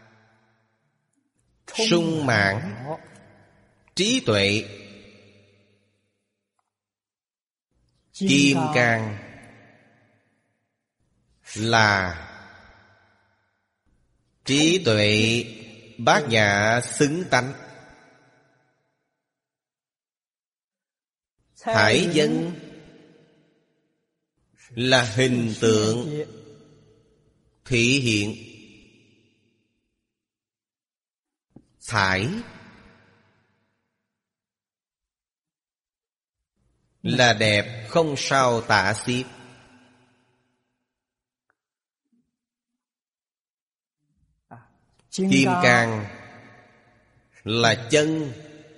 Speaker 1: sung mãn trí tuệ. Kim cang là trí tuệ bát nhã xứng tánh. Thải dân là hình tượng thể hiện. Thải là đẹp không sao tả xiết. Kim cang là chân,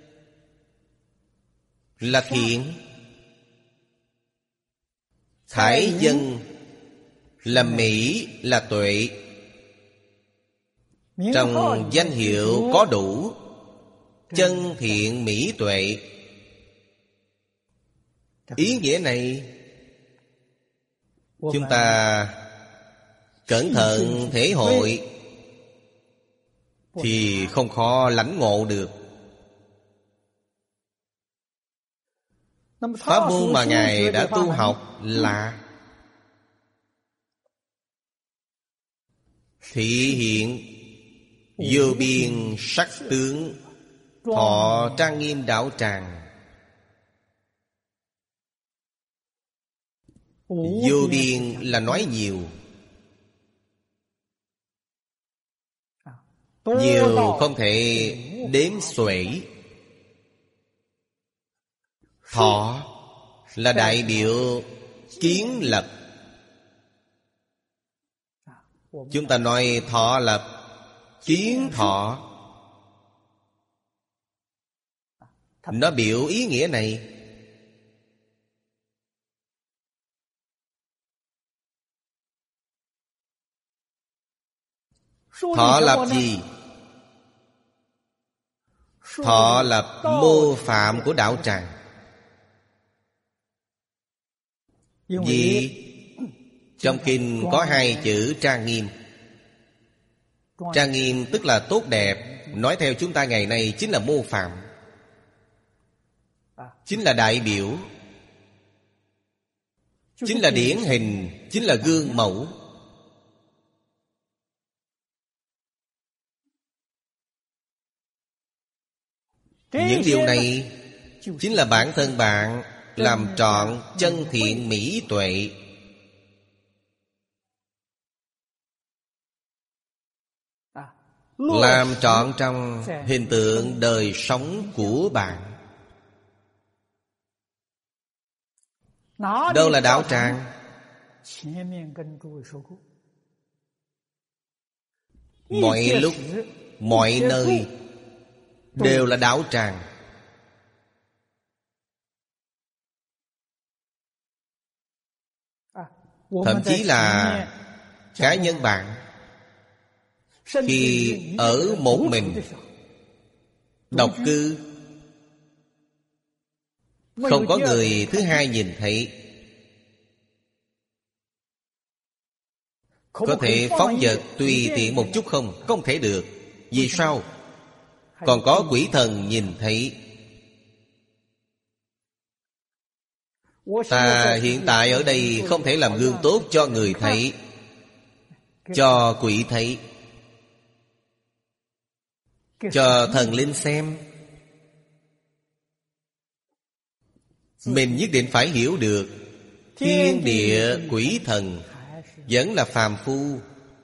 Speaker 1: là thiện. Thải dân là mỹ, là tuệ. Trong danh hiệu có đủ chân thiện mỹ tuệ. Ý nghĩa này chúng ta cẩn thận thể hội thì không khó lãnh ngộ được. Pháp môn mà Ngài đã tu học là thị hiện vô biên sắc tướng, thọ trang nghiêm đạo tràng. Vô biên là nói nhiều, nhiều không thể đếm xuể. Thọ là đại biểu kiến lập. Chúng ta nói thọ lập, kiến thọ, nó biểu ý nghĩa này. Thọ lập gì? Thọ lập mô phạm của đạo tràng. Vì trong kinh có hai chữ trang nghiêm. Trang nghiêm tức là tốt đẹp. Nói theo chúng ta ngày nay chính là mô phạm, chính là đại biểu, chính là điển hình, chính là gương mẫu. Những điều này chính là bản thân bạn làm trọn chân thiện mỹ tuệ. Làm trọn trong hình tượng đời sống của bạn. Đâu là đạo tràng? Mọi lúc, mọi nơi đều là đạo tràng. Thậm chí là cá nhân bạn, khi ở một mình, độc cư, không có người thứ hai nhìn thấy, có thể phóng dật tùy tiện một chút không? Không thể được. Vì sao? Còn có quỷ thần nhìn thấy. Ta hiện tại ở đây không thể làm gương tốt cho người thấy, cho quỷ thấy, cho thần linh xem. Mình nhất định phải hiểu được thiên địa quỷ thần vẫn là phàm phu.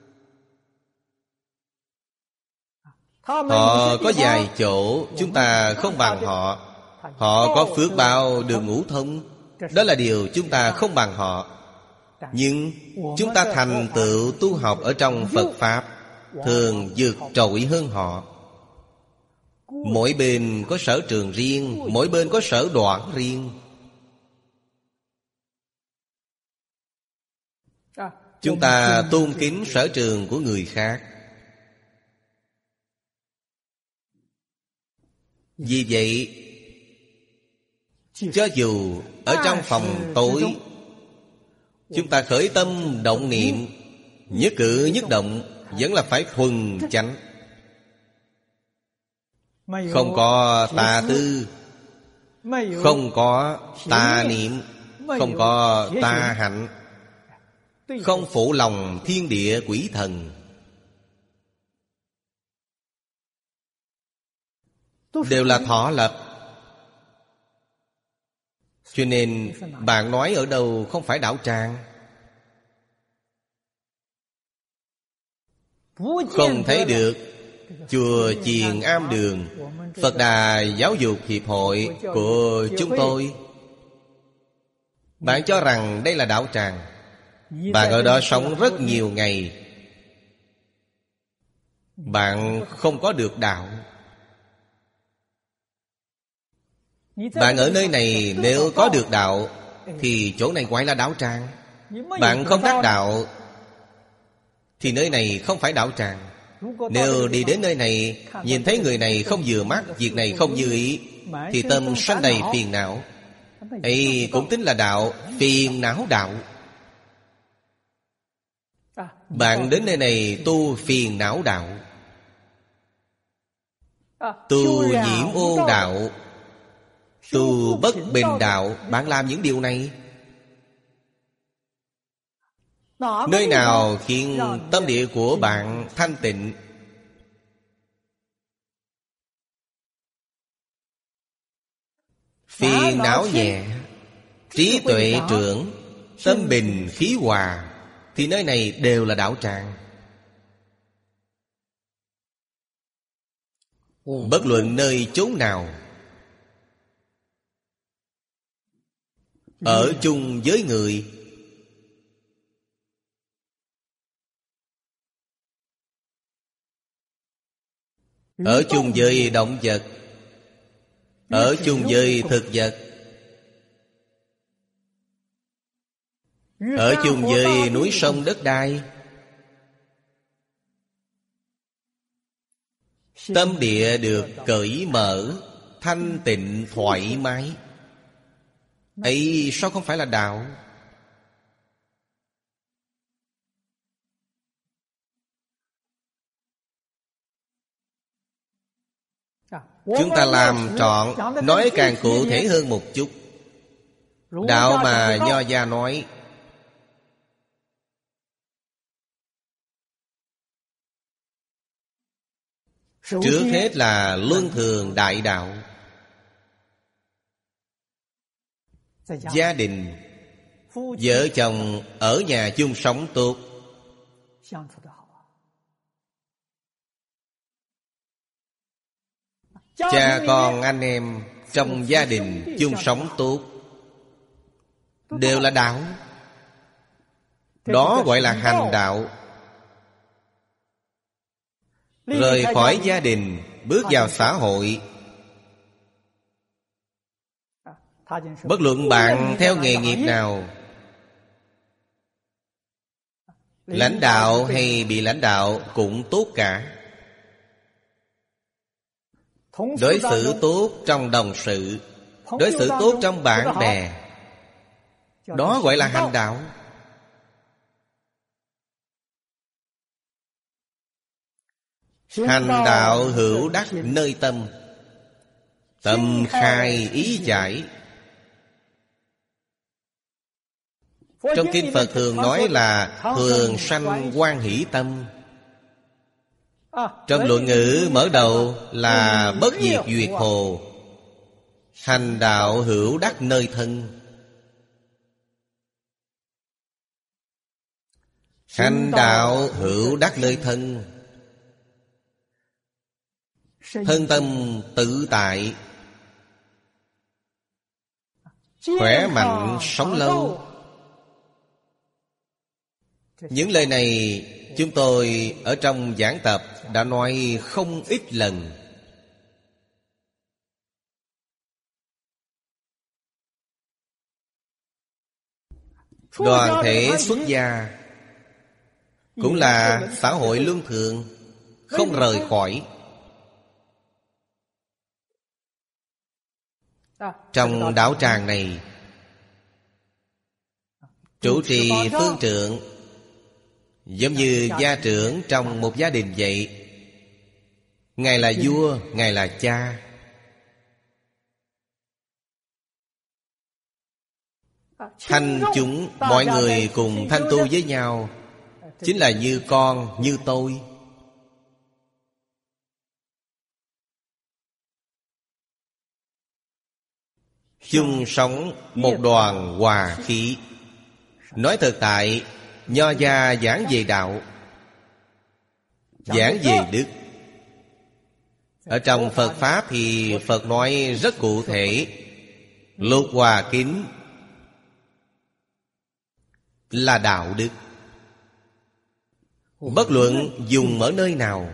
Speaker 1: Họ có vài chỗ chúng ta không bằng họ. Họ có phước báo đường ngũ thông, đó là điều chúng ta không bằng họ. Nhưng chúng ta thành tựu tu học ở trong Phật Pháp thường vượt trội hơn họ. Mỗi bên có sở trường riêng, mỗi bên có sở đoạn riêng. Chúng ta tôn kính sở trường của người khác. Vì vậy, cho dù ở trong phòng tối, chúng ta khởi tâm động niệm, nhất cử nhất động vẫn là phải thuần chánh. Không có tà tư, không có tà niệm, không có tà hạnh, không phụ lòng thiên địa quỷ thần. Đều là thọ lập. Cho nên bạn nói ở đâu không phải đạo tràng. Không thấy được chùa Chiền Am Đường, Phật Đà Giáo dục Hiệp hội của chúng tôi. Bạn cho rằng đây là đạo tràng. Bạn ở đó sống rất nhiều ngày, bạn không có được đạo. Bạn ở nơi này nếu có được đạo thì chỗ này gọi là đạo tràng. Bạn không đắc đạo thì nơi này không phải đạo tràng. Nếu đi đến nơi này, nhìn thấy người này không vừa mắt, việc này không như ý, thì tâm sanh đầy phiền não, ấy cũng tính là đạo, phiền não đạo. Bạn đến nơi này tu phiền não đạo, tu nhiễm ô đạo, tu bất bình đạo. Bạn làm những điều này, nơi nào khiến tâm địa của bạn thanh tịnh? Phiền não nhẹ, trí tuệ trưởng, tâm bình khí hòa, thì nơi này đều là đạo tràng. Bất luận nơi chốn nào, ở chung với người, ở chung với động vật, ở chung với thực vật, ở chung với núi sông đất đai, tâm địa được cởi mở, thanh tịnh thoải mái. Ấy sao không phải là đạo? Chúng ta làm trọn, nói càng cụ thể hơn một chút. Đạo mà Nho gia nói, trước hết là luân thường đại đạo. Gia đình, vợ chồng ở nhà chung sống tốt, cha con anh em trong gia đình chung sống tốt, đều là đạo. Đó gọi là hành đạo. Rời khỏi gia đình, bước vào xã hội, bất luận bạn theo nghề nghiệp nào, lãnh đạo hay bị lãnh đạo cũng tốt cả. Đối xử tốt trong đồng sự, đối xử tốt trong bạn bè, đó gọi là hành đạo. Hành đạo hữu đắc nơi tâm, tâm khai ý giải. Trong kinh Phật thường nói là thường sanh hoan hỷ tâm. Trong Luận Ngữ mở đầu là bất diệt duyệt hồ, hành đạo hữu đắc nơi thân. Hành đạo hữu đắc nơi thân, thân tâm tự tại, khỏe mạnh sống lâu. Những lời này chúng tôi ở trong giảng tập đã nói không ít lần. Đoàn thể xuất gia cũng là xã hội luân thường, không rời khỏi. Trong đạo tràng này, trụ trì phương trượng giống như gia trưởng trong một gia đình vậy. Ngài là vua, Ngài là cha. Thanh chúng, mọi người cùng thanh tu với nhau, chính là như con, như tôi. Chung sống một đoàn hòa khí. Nói thực tại, Nho gia giảng về đạo, giảng về đức. Ở trong Phật Pháp thì Phật nói rất cụ thể. Lục Hòa Kính là đạo đức. Bất luận dùng ở nơi nào,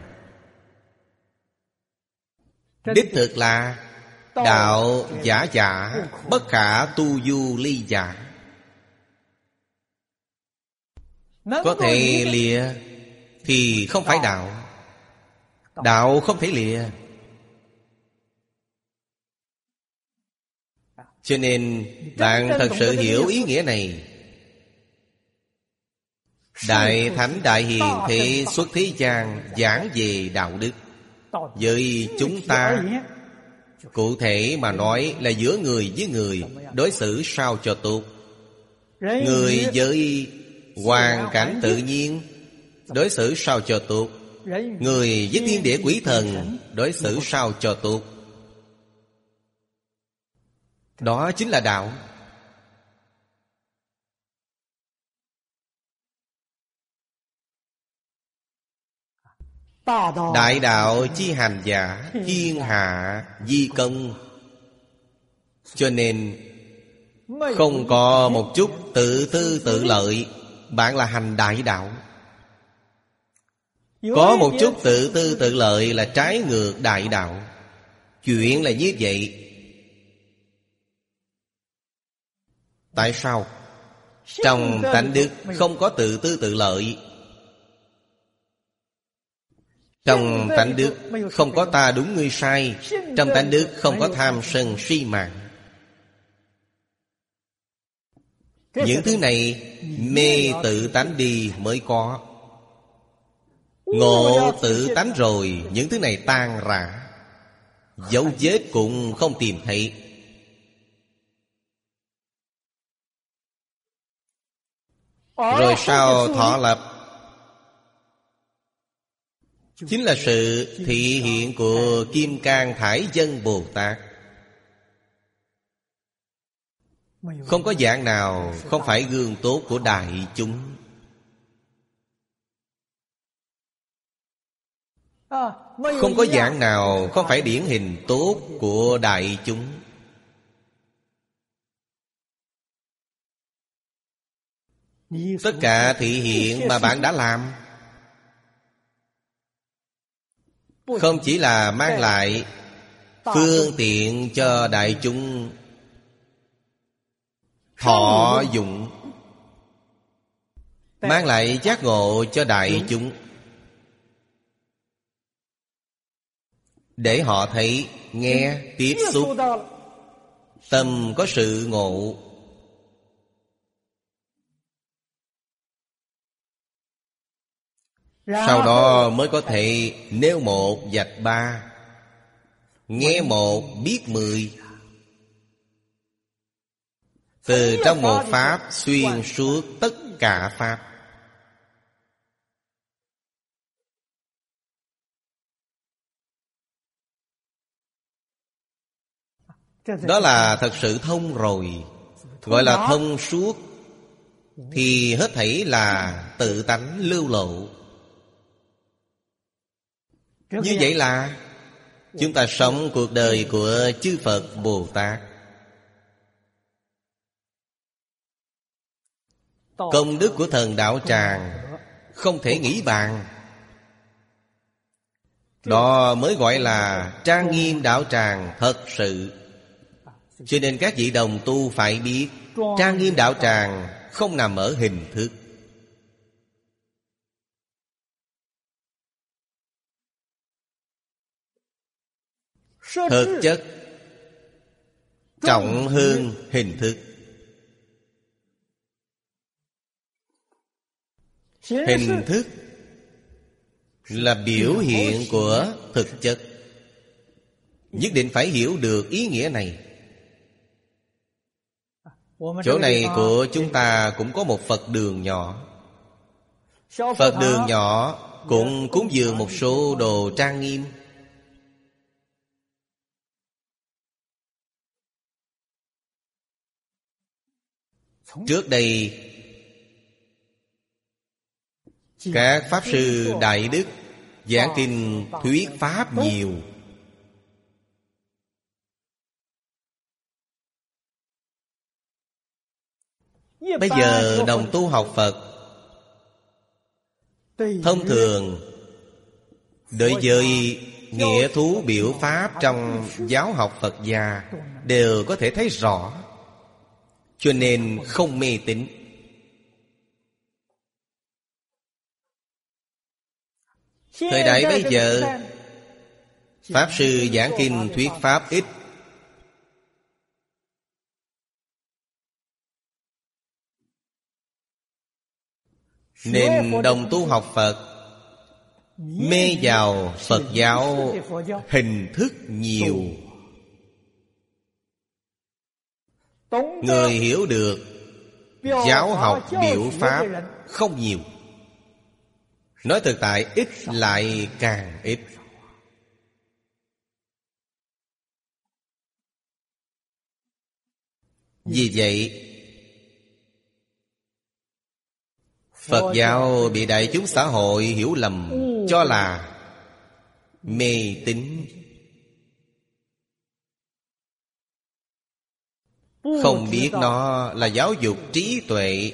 Speaker 1: đích thực là đạo giả giả, bất khả tu du ly giả. Có thể lìa thì không phải đạo, đạo không thể lìa. Cho nên bạn thật sự hiểu ý nghĩa này, Đại Thánh Đại Hiền Thế xuất thế gian giảng về đạo đức. Với chúng ta, cụ thể mà nói là giữa người với người đối xử sao cho tốt. Người với hoàn cảnh tự nhiên đối xử sao cho tốt. Người với thiên địa quỷ thần đối xử sao cho tốt. Đó chính là đạo. Đại đạo chi hành giả, thiên hạ di công. Cho nên không có một chút tự tư tự lợi. Bạn là hành đại đạo. Có một chút tự tư tự lợi là trái ngược đại đạo. Chuyện là như vậy. Tại sao? Trong tánh đức không có tự tư tự lợi. Trong tánh đức không có ta đúng ngươi sai. Trong tánh đức không có tham sân si mạng. Những thứ này mê tự tánh đi mới có. Ngộ tự tánh rồi, những thứ này tan rã, dấu vết cũng không tìm thấy. Rồi sao thọ lập? Chính là sự thị hiện của Kim Cang Thải Dân Bồ Tát. Không có dạng nào không phải gương tốt của đại chúng. Không có dạng nào không phải điển hình tốt của đại chúng. Tất cả thị hiện mà bạn đã làm không chỉ là mang lại phương tiện cho đại chúng thọ dụng, mang lại giác ngộ cho đại chúng, để họ thấy, nghe, tiếp xúc, tâm có sự ngộ. Sau đó mới có thể nêu một vạch ba, nghe một biết mười. Từ trong một pháp xuyên suốt tất cả pháp. Đó là thật sự thông rồi. Gọi là thông suốt. Thì hết thảy là tự tánh lưu lộ. Như vậy là chúng ta sống cuộc đời của chư Phật Bồ Tát. Công đức của thần đạo tràng không thể nghĩ bàn. Đó mới gọi là trang nghiêm đạo tràng thật sự. Cho nên các vị đồng tu phải biết, trang nghiêm đạo tràng không nằm ở hình thức. Thực chất trọng hơn hình thức. Hình thức là biểu hiện của thực chất. Nhất định phải hiểu được ý nghĩa này. Chỗ này của chúng ta cũng có một Phật đường nhỏ. Phật đường nhỏ cũng cúng dường một số đồ trang nghiêm. Trước đây các Pháp Sư Đại Đức giảng kinh thuyết Pháp nhiều. Bây giờ đồng tu học Phật, thông thường đối với nghĩa thú biểu pháp trong giáo học Phật gia đều có thể thấy rõ. Cho nên không mê tín. Thời đại bây giờ Pháp Sư giảng kinh thuyết Pháp ít. Nên đồng tu học Phật mê vào Phật giáo hình thức nhiều. Người hiểu được giáo học biểu pháp không nhiều. Nói thực tại ít lại càng ít. Vì vậy Phật giáo bị đại chúng xã hội hiểu lầm, cho là mê tín, không biết nó là giáo dục trí tuệ.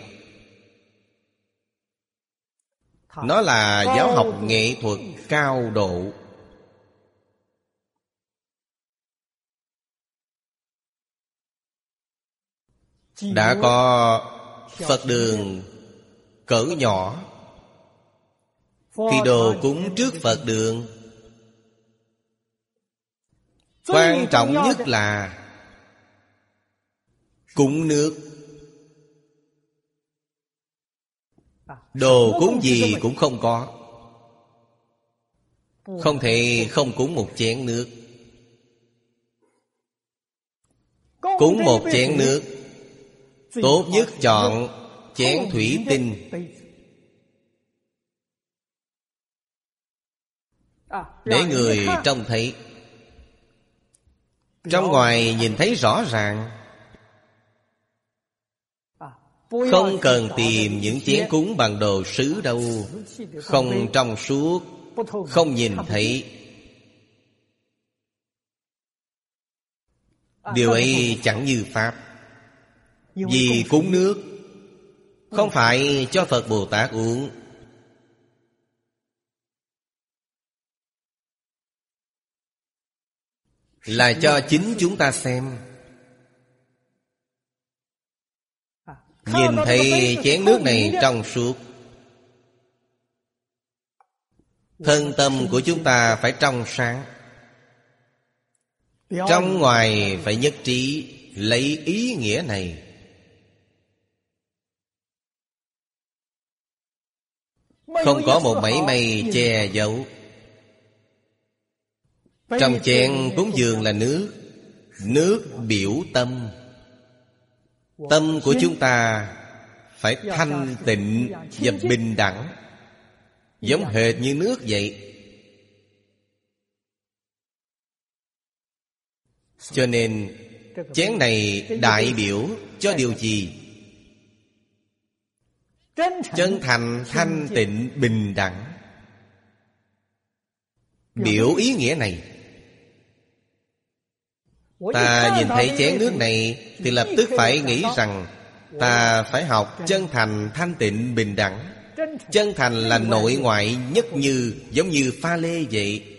Speaker 1: Nó là giáo học nghệ thuật cao độ. Đã có Phật đường cỡ nhỏ thì đồ cúng trước Phật đường. Quan trọng nhất là cúng nước. Đồ cúng gì cũng không có. Không thể không cúng một chén nước. Cúng một chén nước, tốt nhất chọn chén thủy tinh. Để người trông thấy. Trong ngoài nhìn thấy rõ ràng. Không cần tìm những chén cúng bằng đồ sứ đâu. Không trong suốt, không nhìn thấy. Điều ấy chẳng như Pháp. Vì cúng nước không phải cho Phật Bồ Tát uống, là cho chính chúng ta xem. Nhìn thấy chén nước này trong suốt, thân tâm của chúng ta phải trong sáng. Trong ngoài phải nhất trí lấy ý nghĩa này. Không có một mảy may che giấu. Trong chén cúng dường là nước. Nước biểu tâm. Tâm của chúng ta phải thanh tịnh và bình đẳng, giống hệt như nước vậy. Cho nên chén này đại biểu cho điều gì? Chân thành, thanh tịnh, bình đẳng. Biểu ý nghĩa này. Ta nhìn thấy chén nước này thì lập tức phải nghĩ rằng ta phải học chân thành, thanh tịnh, bình đẳng. Chân thành là nội ngoại nhất như, giống như pha lê vậy.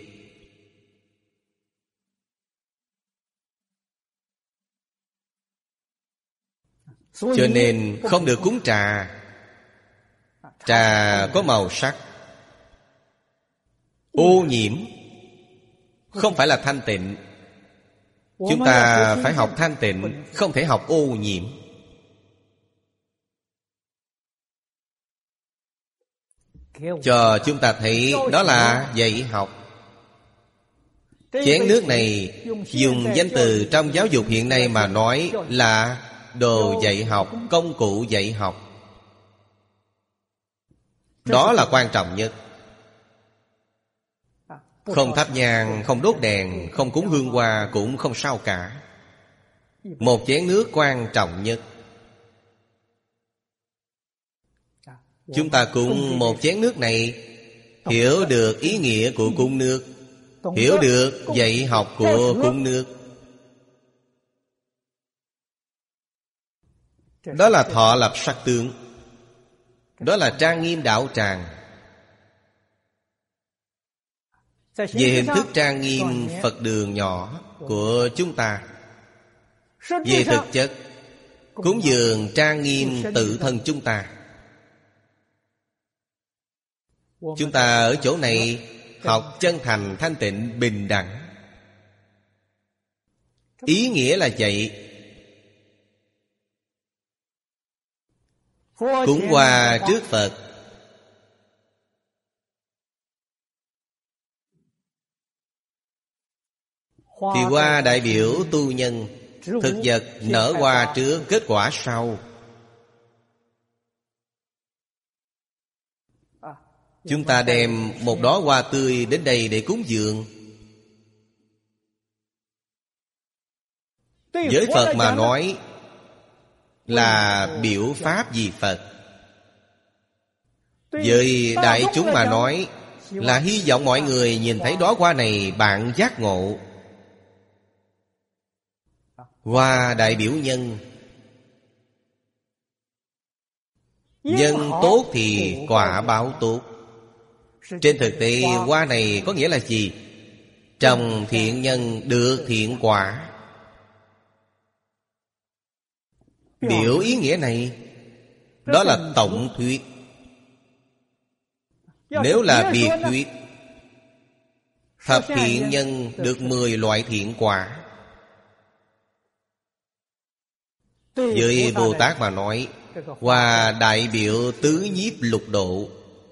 Speaker 1: Cho nên không được cúng trà. Trà có màu sắc, ô nhiễm, không phải là thanh tịnh. Chúng ta phải học thanh tịnh, không thể học ô nhiễm. Cho chúng ta thấy đó là dạy học. Chén nước này dùng danh từ trong giáo dục hiện nay mà nói là đồ dạy học, công cụ dạy học. Đó là quan trọng nhất. Không thắp nhang, không đốt đèn, không cúng hương hoa cũng không sao cả. Một chén nước quan trọng nhất. Chúng ta cúng một chén nước này, hiểu được ý nghĩa của cúng nước, hiểu được dạy học của cúng nước. Đó là thọ lập sắc tướng. Đó là trang nghiêm đạo tràng. Về hình thức trang nghiêm Phật đường nhỏ của chúng ta, về thực chất cúng dường trang nghiêm tự thân chúng ta. Chúng ta ở chỗ này học chân thành, thanh tịnh, bình đẳng. Ý nghĩa là vậy. Cúng hoa trước Phật Thì hoa đại biểu tu nhân. Thực vật nở hoa trước, kết quả sau. Chúng ta đem một đóa hoa tươi đến đây để cúng dường. Với Phật mà nói là biểu pháp vì Phật. Với đại chúng mà nói là hy vọng mọi người nhìn thấy đóa hoa này bạn giác ngộ. Hoa đại biểu nhân. Nhân tốt thì quả báo tốt. Trên thực tế hoa này có nghĩa là gì? Trồng thiện nhân được thiện quả. Biểu ý nghĩa này, đó là tổng thuyết. Nếu là biệt thuyết, thập thiện nhân được 10 loại thiện quả. Với Bồ Tát mà nói, hoa đại biểu tứ nhiếp lục độ.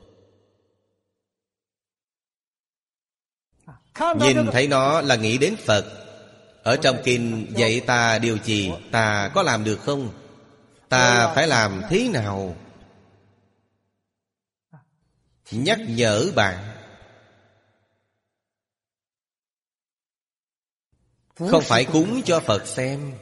Speaker 1: Nhìn thấy nó là nghĩ đến Phật. Ở trong kinh dạy ta điều gì, ta có làm được không? Ta phải làm thế nào? Nhắc nhở bạn. Không phải cúng cho Phật xem.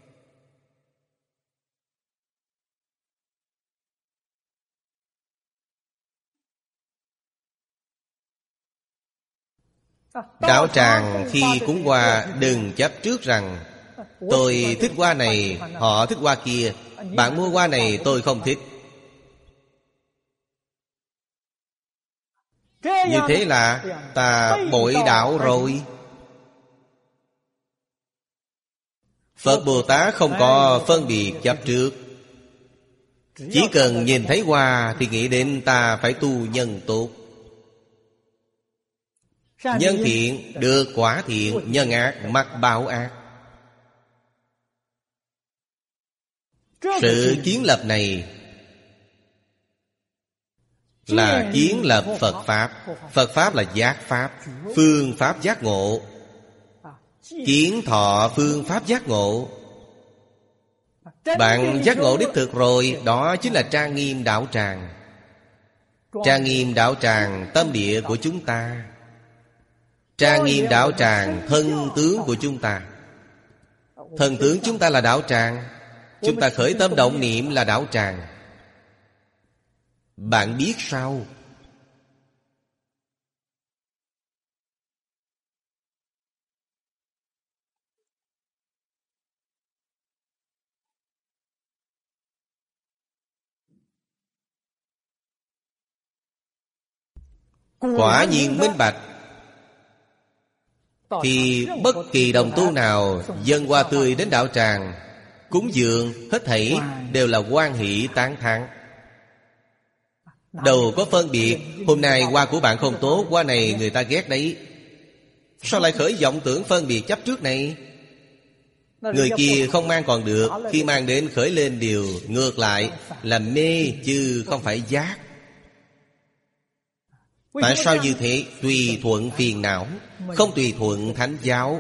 Speaker 1: Đạo tràng khi cúng hoa đừng chấp trước rằng tôi thích hoa này, họ thích hoa kia. Bạn mua hoa này tôi không thích. Như thế là ta bội đạo rồi. Phật Bồ Tát không có phân biệt chấp trước. Chỉ cần nhìn thấy hoa thì nghĩ đến ta phải tu nhân tốt. Nhân thiện được quả thiện, nhân ác mắc báo ác. Sự kiến lập này là kiến lập Phật Pháp. Phật Pháp là giác Pháp, phương pháp giác ngộ. Kiến thọ phương pháp giác ngộ. Bạn giác ngộ đích thực rồi, đó chính là trang nghiêm đạo tràng. Trang nghiêm đạo tràng tâm địa của chúng ta. Trang nghiêm đạo tràng thân tướng của chúng ta. Thân tướng chúng ta là đạo tràng. Chúng ta khởi tâm động niệm là đạo tràng. Bạn biết sao? Quả nhiên minh bạch. Thì bất kỳ đồng tu nào dâng hoa tươi đến đạo tràng, cúng dường, hết thảy đều là hoan hỷ tán thán. Đâu có phân biệt. Hôm nay hoa của bạn không tốt, hoa này người ta ghét đấy. Sao lại khởi vọng tưởng phân biệt chấp trước này? Người kia không mang còn được, khi mang đến khởi lên điều ngược lại, là mê chứ không phải giác. Tại sao như thế? Tùy thuận phiền não, không tùy thuận thánh giáo,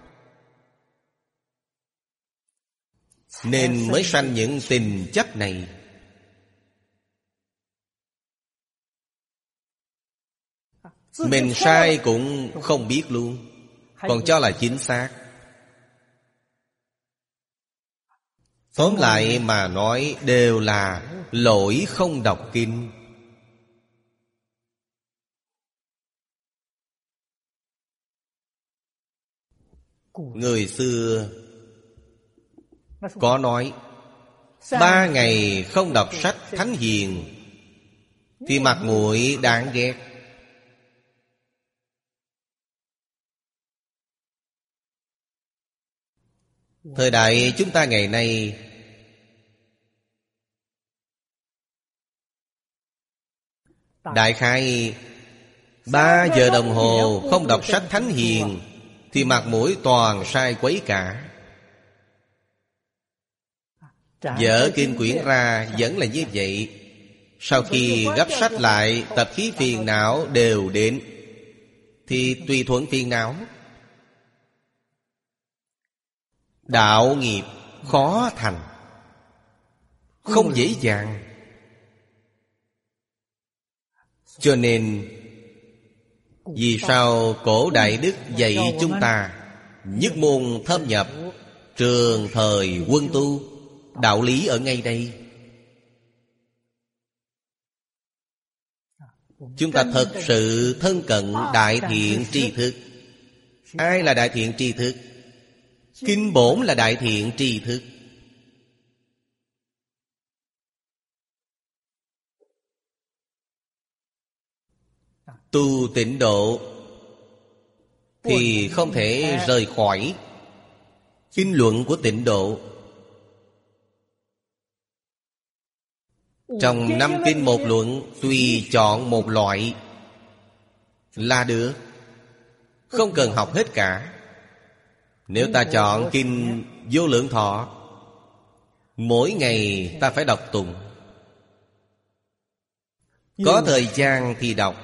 Speaker 1: nên mới sanh những tình chấp này. Mình sai cũng không biết luôn, còn cho là chính xác. Tóm lại mà nói đều là lỗi không đọc kinh. Người xưa có nói 3 ngày không đọc sách thánh hiền thì mặt mũi đáng ghét. Thời đại chúng ta ngày nay đại khái 3 giờ đồng hồ không đọc sách thánh hiền thì mặt mũi toàn sai quấy cả. Dở kinh quyển ra vẫn là như vậy. Sau khi gấp sách lại, tập khí phiền não đều đến, thì tùy thuận phiền não. Đạo nghiệp khó thành, không dễ dàng. Cho nên vì sao cổ đại đức dạy chúng ta nhất môn thâm nhập, trường thời quân tu? Đạo lý ở ngay đây. Chúng ta thật sự thân cận đại thiện tri thức. Ai là đại thiện tri thức? Kinh bổn là đại thiện tri thức. Tu tịnh độ thì không thể rời khỏi kinh luận của tịnh độ. Trong 5 kinh một luận, tùy chọn một loại là được, không cần học hết cả. Nếu ta chọn kinh Vô Lượng Thọ, mỗi ngày ta phải đọc tụng. Có thời gian thì đọc.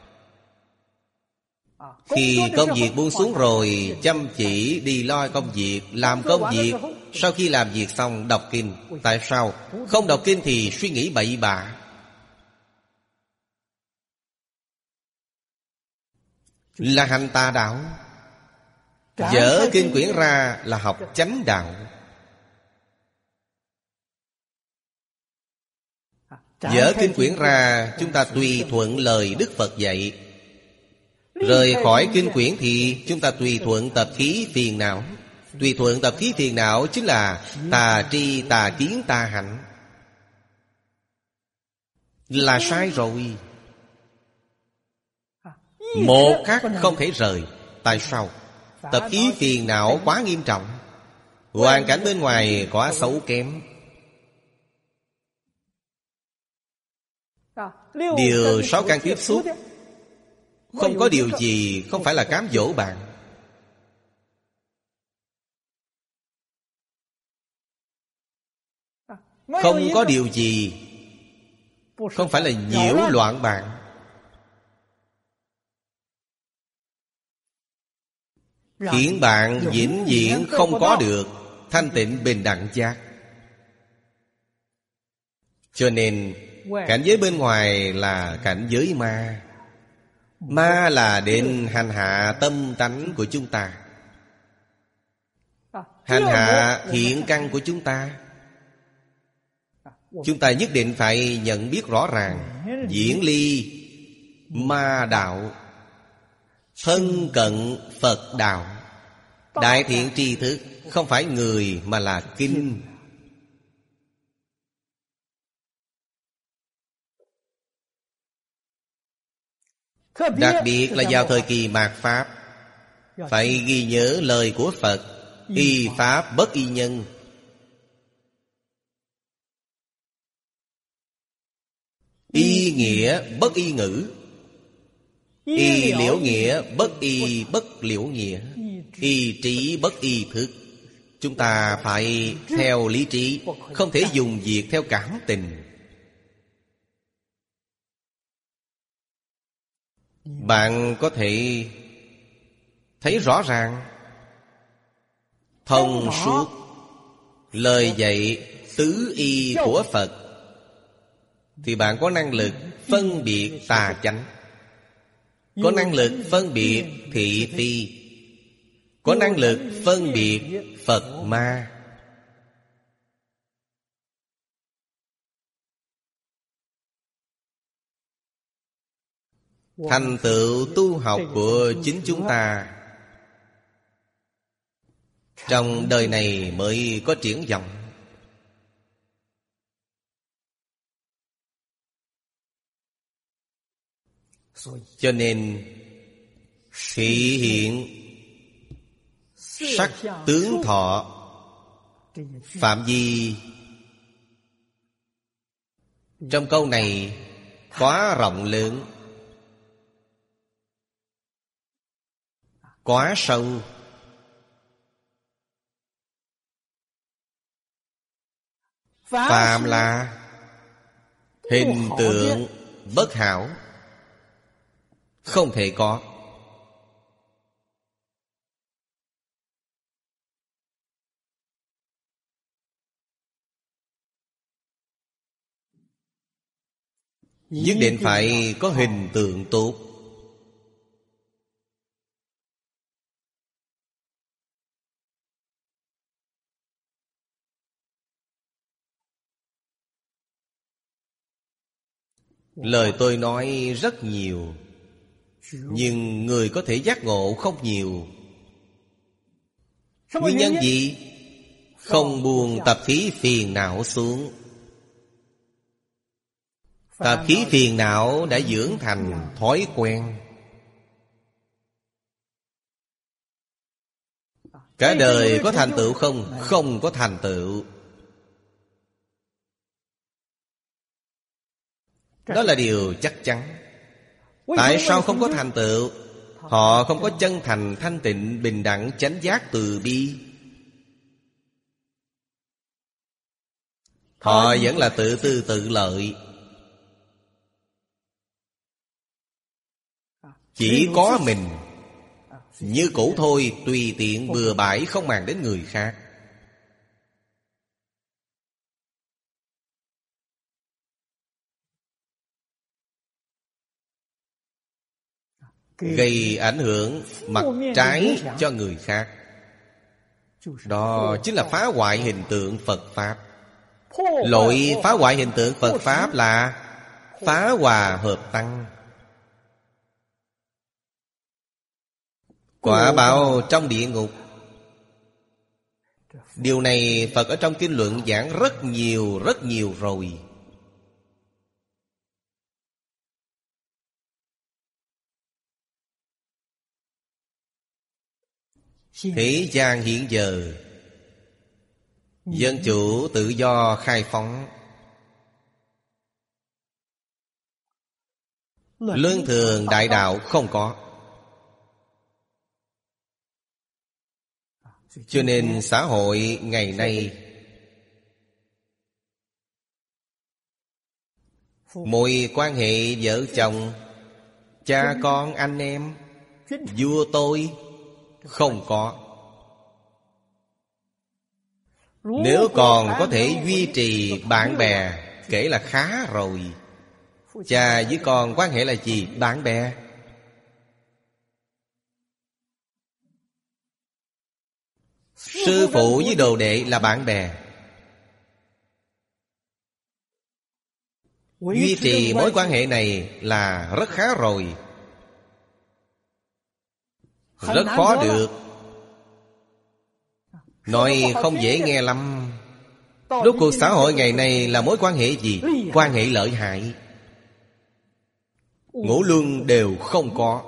Speaker 1: Khi công việc buông xuống rồi, chăm chỉ đi lo công việc, làm công việc. Sau khi làm việc xong đọc kinh. Tại sao? Không đọc kinh thì suy nghĩ bậy bạ. Là hành tà đạo. Dở kinh quyển ra là học chánh đạo. Dở kinh quyển ra, chúng ta tùy thuận lời Đức Phật dạy. Rời khỏi kinh quyển thì chúng ta tùy thuận tập khí phiền não. Tùy thuận tập khí phiền não chính là tà tri, tà kiến, tà hạnh. Là sai rồi. Một khắc không thể rời. Tại sao? Tập khí phiền não quá nghiêm trọng. Hoàn cảnh bên ngoài quá xấu kém. Điều 6 căn tiếp xúc, không có điều gì không phải là cám dỗ bạn. Không có điều gì không phải là nhiễu loạn bạn. Khiến bạn vĩnh viễn không có được thanh tịnh bình đẳng giác. Cho nên cảnh giới bên ngoài là cảnh giới ma. Ma là đến hành hạ tâm tánh của chúng ta, hành hạ thiện căn của chúng ta. Chúng ta nhất định phải nhận biết rõ ràng, diễn ly ma đạo, thân cận Phật đạo. Đại thiện tri thức không phải người mà là kinh. Đặc biệt là vào thời kỳ mạt Pháp, phải ghi nhớ lời của Phật: y Pháp bất y nhân. Y nghĩa bất y ngữ. Y liễu nghĩa bất y bất liễu nghĩa. Y trí bất y thức. Chúng ta phải theo lý trí, không thể dùng việc theo cảm tình. Bạn có thể thấy rõ ràng, thông suốt lời dạy tứ y của Phật, thì bạn có năng lực phân biệt tà chánh, có năng lực phân biệt thị phi, có năng lực phân biệt Phật ma. Thành tựu tu học của chính chúng ta trong đời này mới có triển vọng. Cho nên thị hiện sắc tướng thọ phạm vi trong câu này quá rộng lớn, quá sâu. Phạm là hình tượng bất hảo, không thể có. nhất định phải có hình tượng tốt. Lời tôi nói rất nhiều, nhưng người có thể giác ngộ không nhiều. Nguyên nhân gì? Không buông tập khí phiền não xuống. Tập khí phiền não đã dưỡng thành thói quen. Cả đời có thành tựu không? Không có thành tựu. Đó là điều chắc chắn. Tại sao không có thành tựu? Họ không có chân thành, thanh tịnh, bình đẳng, chánh giác, từ bi. Họ vẫn là tự tư tự lợi. Chỉ có mình. Như cũ thôi, tùy tiện bừa bãi, không màng đến người khác. Gây ảnh hưởng mặt trái cho người khác. Đó chính là phá hoại hình tượng Phật Pháp. Lỗi phá hoại hình tượng Phật Pháp là phá hòa hợp tăng. Quả báo trong địa ngục. Điều này Phật ở trong kinh luận giảng rất nhiều rồi. Thế gian hiện giờ dân chủ tự do khai phóng, luân thường đại đạo không có. Cho nên xã hội ngày nay mối quan hệ vợ chồng, cha con, anh em, vua tôi không có. Nếu còn có thể duy trì bạn bè, kể là khá rồi. Cha với con quan hệ là gì? Bạn bè. Sư phụ với đồ đệ là bạn bè. Duy trì mối quan hệ này là rất khá rồi. Rất khó được. Nói không dễ nghe lắm. Rốt cuộc xã hội ngày nay là mối quan hệ gì? Quan hệ lợi hại. Ngũ luân đều không có.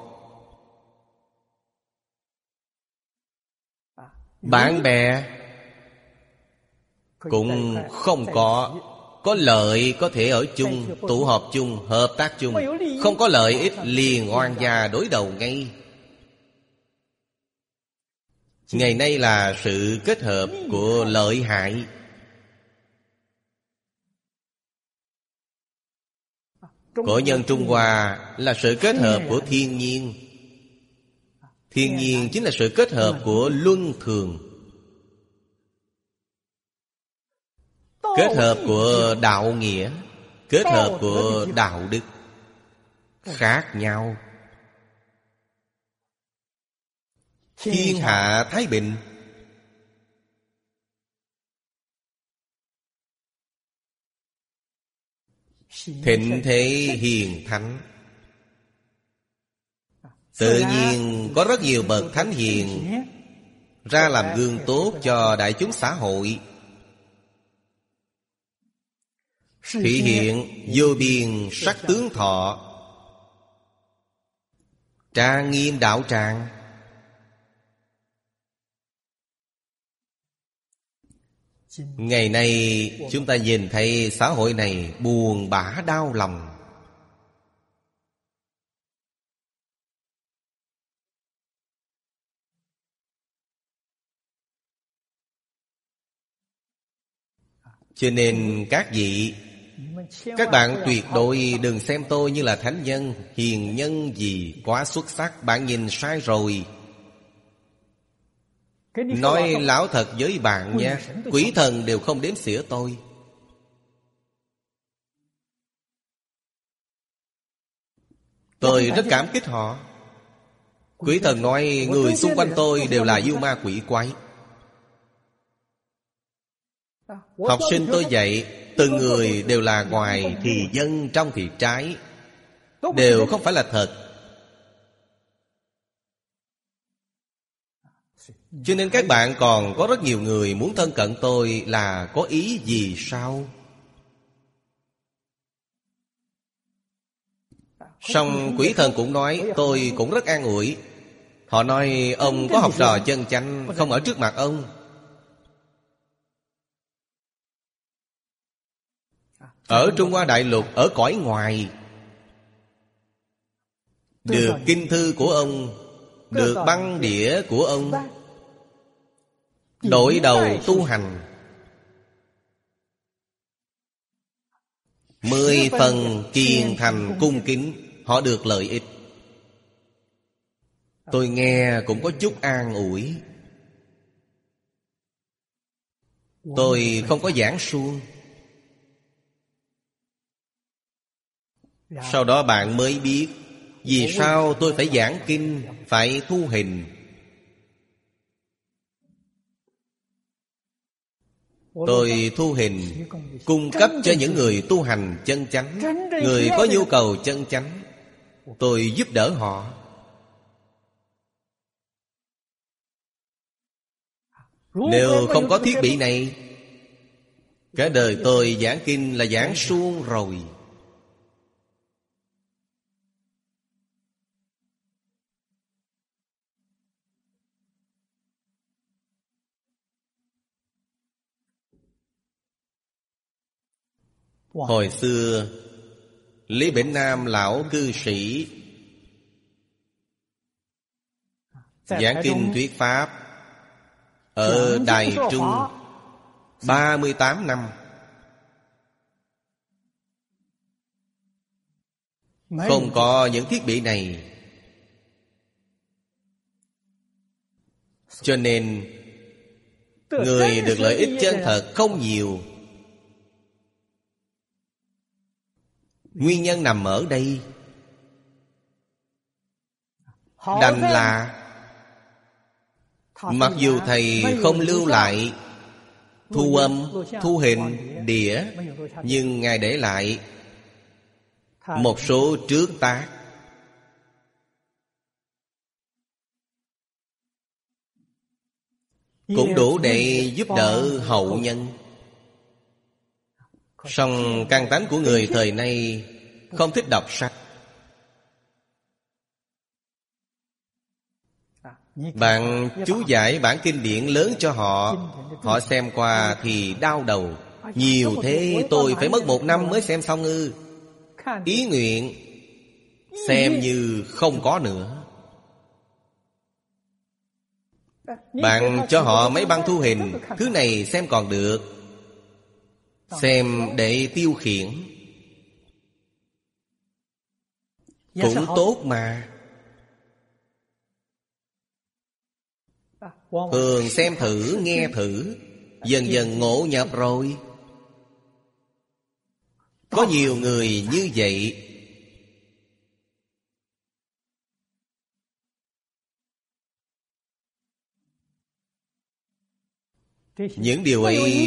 Speaker 1: Bạn bè cũng không có. Có lợi có thể ở chung, tụ họp chung, hợp tác chung. Không có lợi ích liền oan gia đối đầu ngay. Ngày nay là sự kết hợp của lợi hại. Cổ nhân Trung Hoa là sự kết hợp của thiên nhiên. Thiên nhiên chính là sự kết hợp của luân thường, kết hợp của đạo nghĩa, kết hợp của đạo đức. Khác nhau. Thiên hạ thái bình. Thịnh thế hiền thánh. Tự nhiên có rất nhiều bậc thánh hiền ra làm gương tốt cho đại chúng xã hội, thị hiện vô biên sắc tướng thọ, trang nghiêm đạo tràng. Ngày nay chúng ta nhìn thấy xã hội này buồn bã đau lòng. Cho nên các vị, các bạn tuyệt đối đừng xem tôi như là thánh nhân, hiền nhân gì quá xuất sắc. Bạn nhìn sai rồi. Nói lão thật với bạn nha, quỷ thần đều không đếm xỉa tôi. Tôi rất cảm kích họ. Quỷ thần nói người xung quanh tôi đều là yêu ma quỷ quái. Học sinh tôi dạy, từng người đều là ngoài thì dân, trong thì trái, đều không phải là thật. Cho nên các bạn còn có rất nhiều người muốn thân cận tôi là có ý gì sao? Song quỷ thần cũng nói, tôi cũng rất an ủi. Họ nói ông có học trò chân chánh không ở trước mặt ông. Ở Trung Hoa Đại Lục, ở cõi ngoài, được kinh thư của ông, được băng đĩa của ông, đội đầu tu hành, 10 phần kiền thành cung kính, họ được lợi ích. Tôi nghe cũng có chút an ủi. Tôi không có giảng suông. Sau đó bạn mới biết vì sao tôi phải giảng kinh, phải thu hình. Tôi thu hình cung cấp cho những người tu hành chân chánh, người có nhu cầu chân chánh. Tôi giúp đỡ họ. Nếu không có thiết bị này, cả đời tôi giảng kinh là giảng suông rồi. Hồi xưa Lý Bỉnh Nam lão cư sĩ giảng kinh thuyết pháp ở Đài Trung 38 năm. Không có những thiết bị này, cho nên người được lợi ích chân thật không nhiều. Nguyên nhân nằm ở đây. Đành là mặc dù thầy không lưu lại thu âm, thu hình, đĩa, nhưng Ngài để lại một số trước tác. Cũng đủ để giúp đỡ hậu nhân. Song căn tánh của người thời nay không thích đọc sách. Bạn chú giải bản kinh điển lớn cho họ, họ xem qua thì đau đầu. Nhiều thế tôi phải mất 1 năm mới xem xong ư? Ý nguyện xem như không có nữa. Bạn cho họ mấy băng thu hình, thứ này xem còn được, xem để tiêu khiển cũng tốt mà. Thường xem thử, nghe thử, dần dần ngộ nhập rồi. Có nhiều người như vậy. Những điều ấy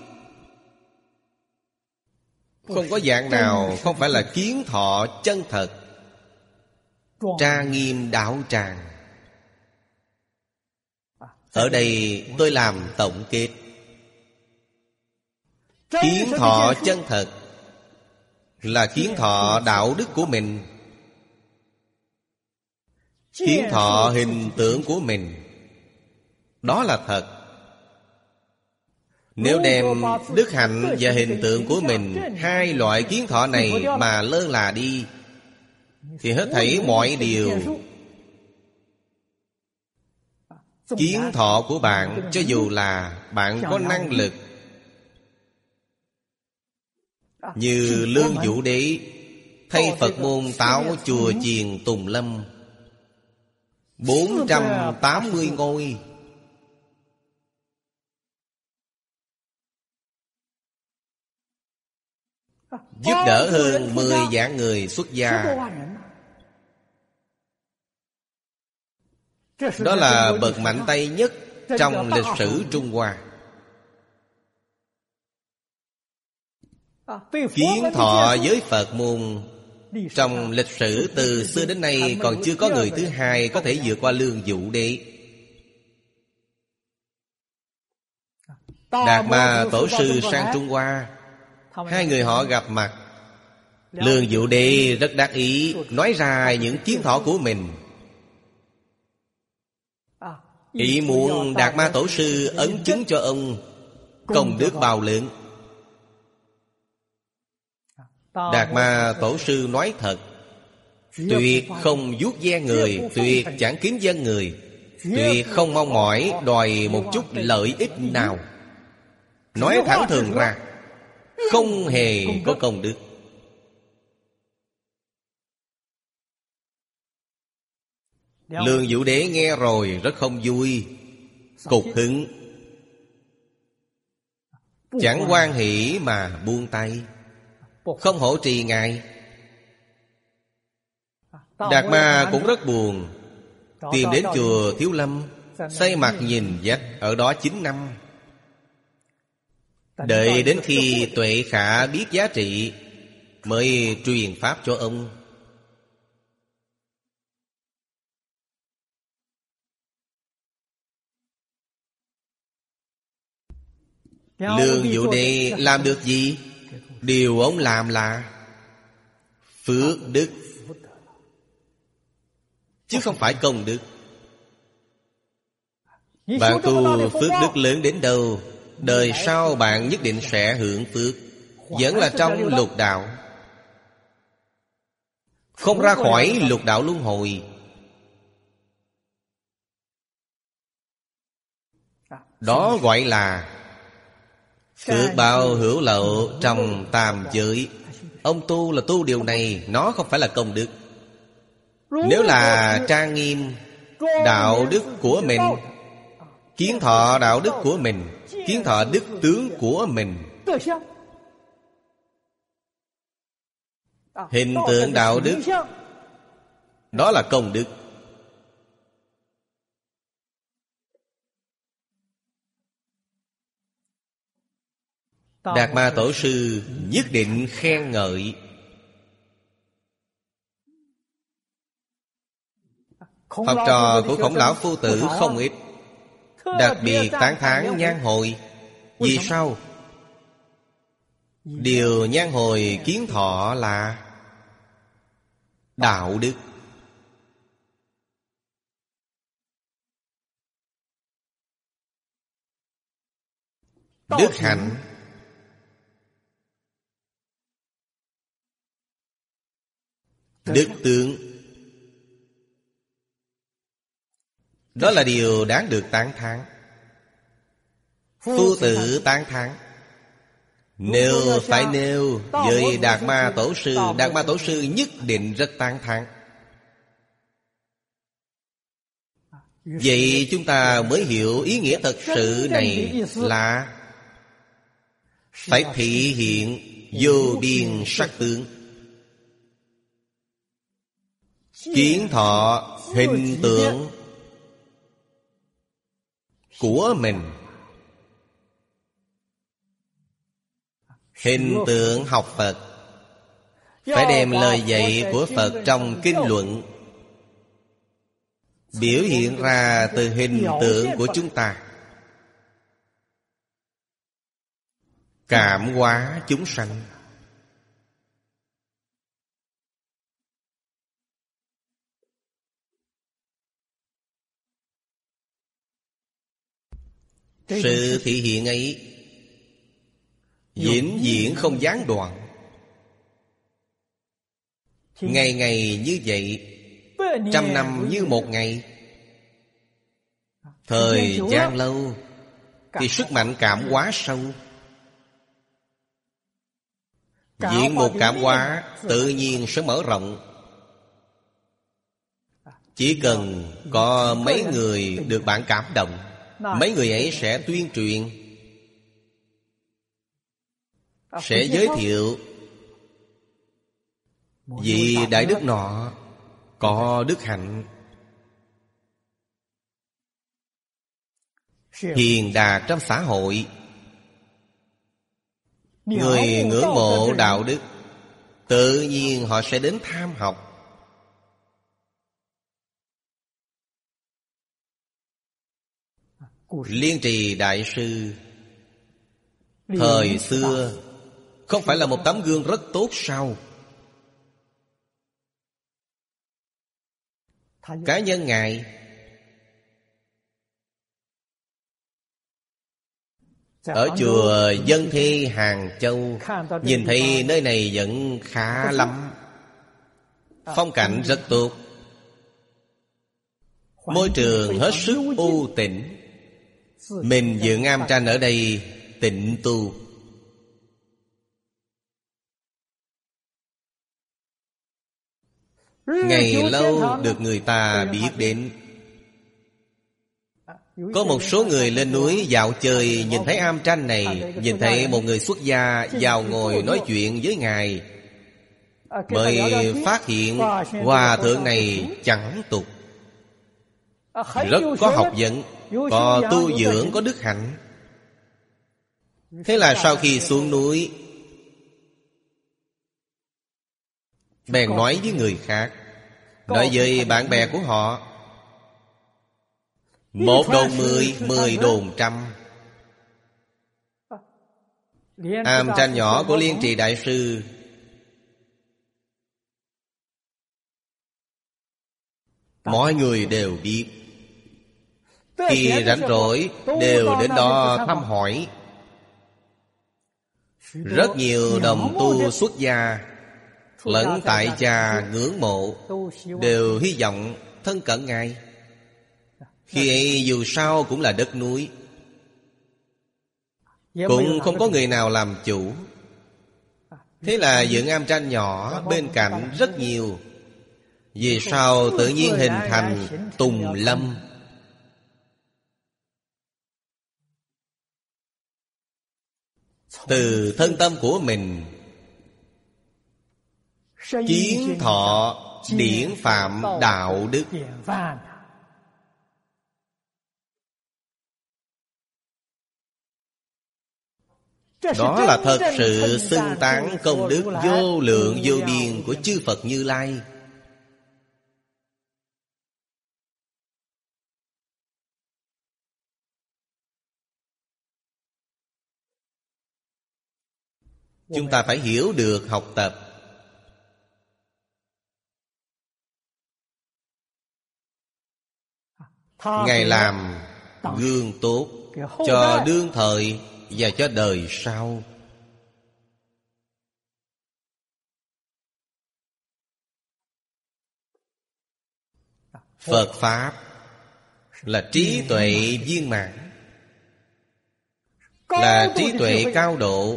Speaker 1: không có dạng nào không phải là kiến thọ chân thật, trang nghiêm đạo tràng. Ở đây tôi làm tổng kết. Kiến thọ chân thật là kiến thọ đạo đức của mình, kiến thọ hình tượng của mình. Đó là thật. Nếu đem đức hạnh và hình tượng của mình, hai loại kiến thọ này mà lơ là đi, thì hết thảy mọi điều. Kiến thọ của bạn, cho dù là bạn có năng lực như Lương Vũ Đế thay Phật môn tạo chùa chiền Tùng Lâm 480 ngôi, giúp đỡ hơn 10 vạn người xuất gia. Đó là bậc mạnh tay nhất trong lịch sử Trung Hoa. Kiến thọ với Phật môn trong lịch sử từ xưa đến nay còn chưa có người thứ hai có thể vượt qua Lương Vũ Đế. Đạt Ma Tổ sư sang Trung Hoa, hai người họ gặp mặt. Lương Vũ Đế rất đắc ý, nói ra những kiến thọ của mình, ý muốn Đạt Ma Tổ sư ấn chứng cho ông công đức bao lớn. Đạt Ma Tổ sư nói thật, tuyệt không vuốt ve người, tuyệt chẳng kiếm dân người, tuyệt không mong mỏi đòi một chút lợi ích nào. Nói thẳng thường ra, không hề có công đức. Lương Vũ Đế nghe rồi rất không vui, cục hứng, chẳng hoan hỷ mà buông tay, không hổ trì ngài. Đạt Ma cũng rất buồn, tìm đến chùa Thiếu Lâm, xây mặt nhìn vách, ở đó 9 năm. Đợi đến khi Tuệ Khả biết giá trị mới truyền pháp cho ông. Lương Vũ Đế làm được gì? Điều ông làm là phước đức, chứ không phải công đức. Bạn tu phước đức lớn đến đâu, đời sau bạn nhất định sẽ hưởng phước. Vẫn là trong lục đạo, không ra khỏi lục đạo luân hồi. Đó gọi là phước báo hữu lậu trong tam giới. Ông tu là tu điều này, nó không phải là công đức. Nếu là trang nghiêm đạo đức của mình, kiến thọ đạo đức của mình, kiến thọ đức tướng của mình, hình tượng đạo đức, đó là công đức. Đạt Ma Tổ sư nhất định khen ngợi. Học trò của Khổng Lão Phu Tử không ít, đặc biệt tán thán Nhan Hồi. Vì sao? Điều Nhan Hồi kiến thọ là đạo đức. Đức hạnh. Đức tướng. Đó là điều đáng được tán thán. Phu tử tán thán. Nếu phải nêu với Đạt Ma Tổ sư, Đạt Ma Tổ sư nhất định rất tán thán. Vậy chúng ta mới hiểu ý nghĩa thật sự này là phải thị hiện vô biên sắc tướng, kiến thọ hình tượng của mình. Hình tượng học Phật, phải đem lời dạy của Phật trong kinh luận biểu hiện ra từ hình tượng của chúng ta, cảm hóa chúng sanh. Sự thị hiện ấy vĩnh viễn không gián đoạn, ngày ngày như vậy, trăm năm như một ngày. Thời gian lâu thì sức mạnh cảm hóa sâu. Diện mục cảm hóa tự nhiên sẽ mở rộng. Chỉ cần có mấy người được bạn cảm động, mấy người ấy sẽ tuyên truyền, sẽ giới thiệu vị đại đức nọ có đức hạnh, hiền đạt trong xã hội. Người ngưỡng mộ đạo đức, tự nhiên họ sẽ đến tham học. Liên Trì Đại Sư thời xưa không phải là một tấm gương rất tốt sao? Cá nhân Ngài ở chùa Dân Thi Hàng Châu, nhìn thấy nơi này vẫn khá lắm, phong cảnh rất tốt, môi trường hết sức u tĩnh. Mình dựng am tranh ở đây tịnh tu. Ngày lâu được người ta biết đến. Có một số người lên núi dạo chơi, nhìn thấy am tranh này, nhìn thấy một người xuất gia vào ngồi nói chuyện với Ngài, mới phát hiện hòa thượng này chẳng tục, rất có học vấn, có tu dưỡng, có đức hạnh. Thế là sau khi xuống núi, bèn nói với người khác, nói với bạn bè của họ, 1 đồn 10, 10 đồn 100. Am tranh nhỏ của Liên Trì Đại Sư mọi người đều biết. Khi rảnh rỗi đều đến đó thăm hỏi. Rất nhiều đồng tu xuất gia lẫn tại gia ngưỡng mộ, đều hy vọng thân cận Ngài. Khi ấy dù sao cũng là đất núi, cũng không có người nào làm chủ. Thế là dựng am tranh nhỏ bên cạnh rất nhiều. Vì sao tự nhiên hình thành Tùng Lâm? Từ thân tâm của mình kiến thọ điển phạm đạo đức. Đó là thật sự xưng tán công đức vô lượng vô biên của chư Phật Như Lai. Chúng ta phải hiểu được, học tập. Ngài làm gương tốt cho đương thời và cho đời sau. Phật Pháp là trí tuệ viên mãn, là trí tuệ cao độ.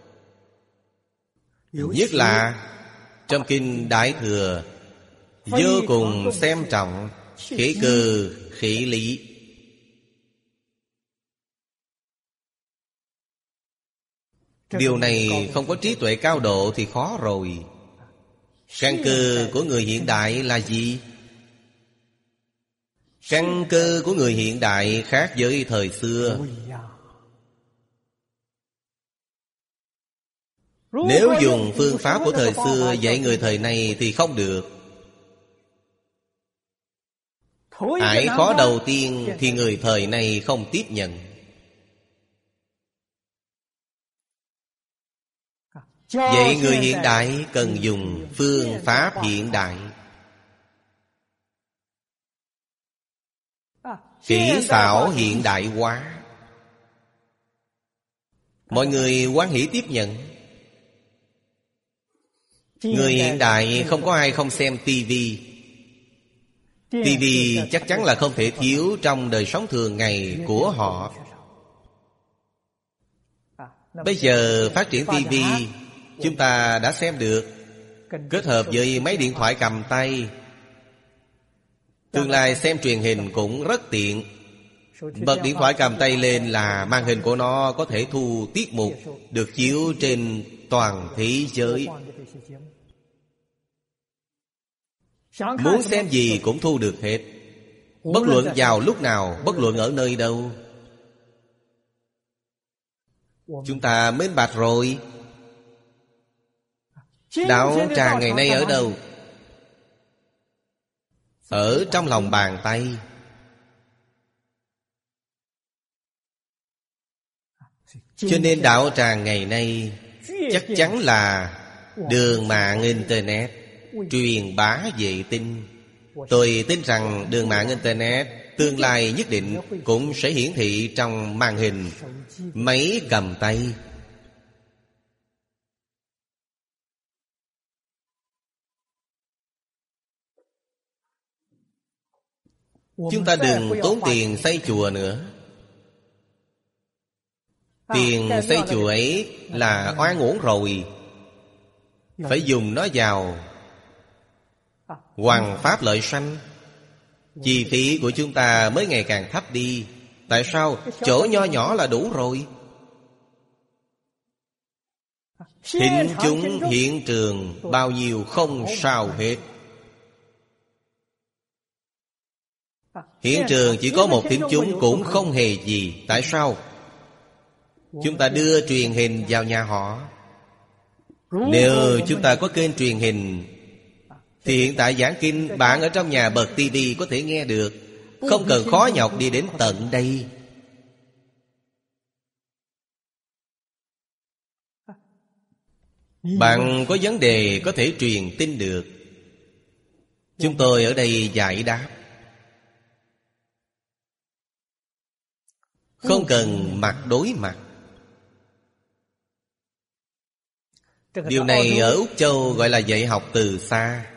Speaker 1: Nhất là trong Kinh Đại Thừa vô cùng xem trọng khế cơ khế lý. Điều này không có trí tuệ cao độ thì khó rồi. Căn cơ của người hiện đại là gì? Căn cơ của người hiện đại khác với thời xưa. Nếu dùng phương pháp của thời xưa dạy người thời nay thì không được. Ải khó đầu tiên thì người thời nay không tiếp nhận. Vậy người hiện đại cần dùng phương pháp hiện đại. Kỹ xảo hiện đại hóa. Mọi người hoan hỷ tiếp nhận. Người hiện đại không có ai không xem tivi. Tivi chắc chắn là không thể thiếu trong đời sống thường ngày của họ. Bây giờ phát triển tivi, chúng ta đã xem được. Kết hợp với máy điện thoại cầm tay, tương lai xem truyền hình cũng rất tiện. Bật điện thoại cầm tay lên là màn hình của nó có thể thu tiết mục được chiếu trên toàn thế giới. Muốn xem gì cũng thu được hết, bất luận vào lúc nào, bất luận ở nơi đâu. Chúng ta minh bạch rồi. Đạo tràng ngày nay ở đâu? Ở trong lòng bàn tay. Cho nên đạo tràng ngày nay chắc chắn là đường mạng Internet truyền bá vệ tinh. Tôi tin rằng đường mạng Internet tương lai nhất định cũng sẽ hiển thị trong màn hình máy cầm tay. Chúng ta đừng tốn tiền xây chùa nữa. Tiền xây chùa ấy là oan uổng rồi. Phải dùng nó vào hoằng pháp lợi sanh. Chi phí của chúng ta mới ngày càng thấp đi. Tại sao? Chỗ nho nhỏ là đủ rồi. Thính chúng hiện trường bao nhiêu không sao hết. Hiện trường chỉ có một thính chúng cũng không hề gì. Tại sao? Chúng ta đưa truyền hình vào nhà họ. Nếu chúng ta có kênh truyền hình thì hiện tại giảng kinh bạn ở trong nhà bật tivi có thể nghe được, không cần khó nhọc đi đến tận đây. Bạn có vấn đề có thể truyền tin được. Chúng tôi ở đây giải đáp. Không cần mặt đối mặt. Điều này ở Úc Châu gọi là dạy học từ xa.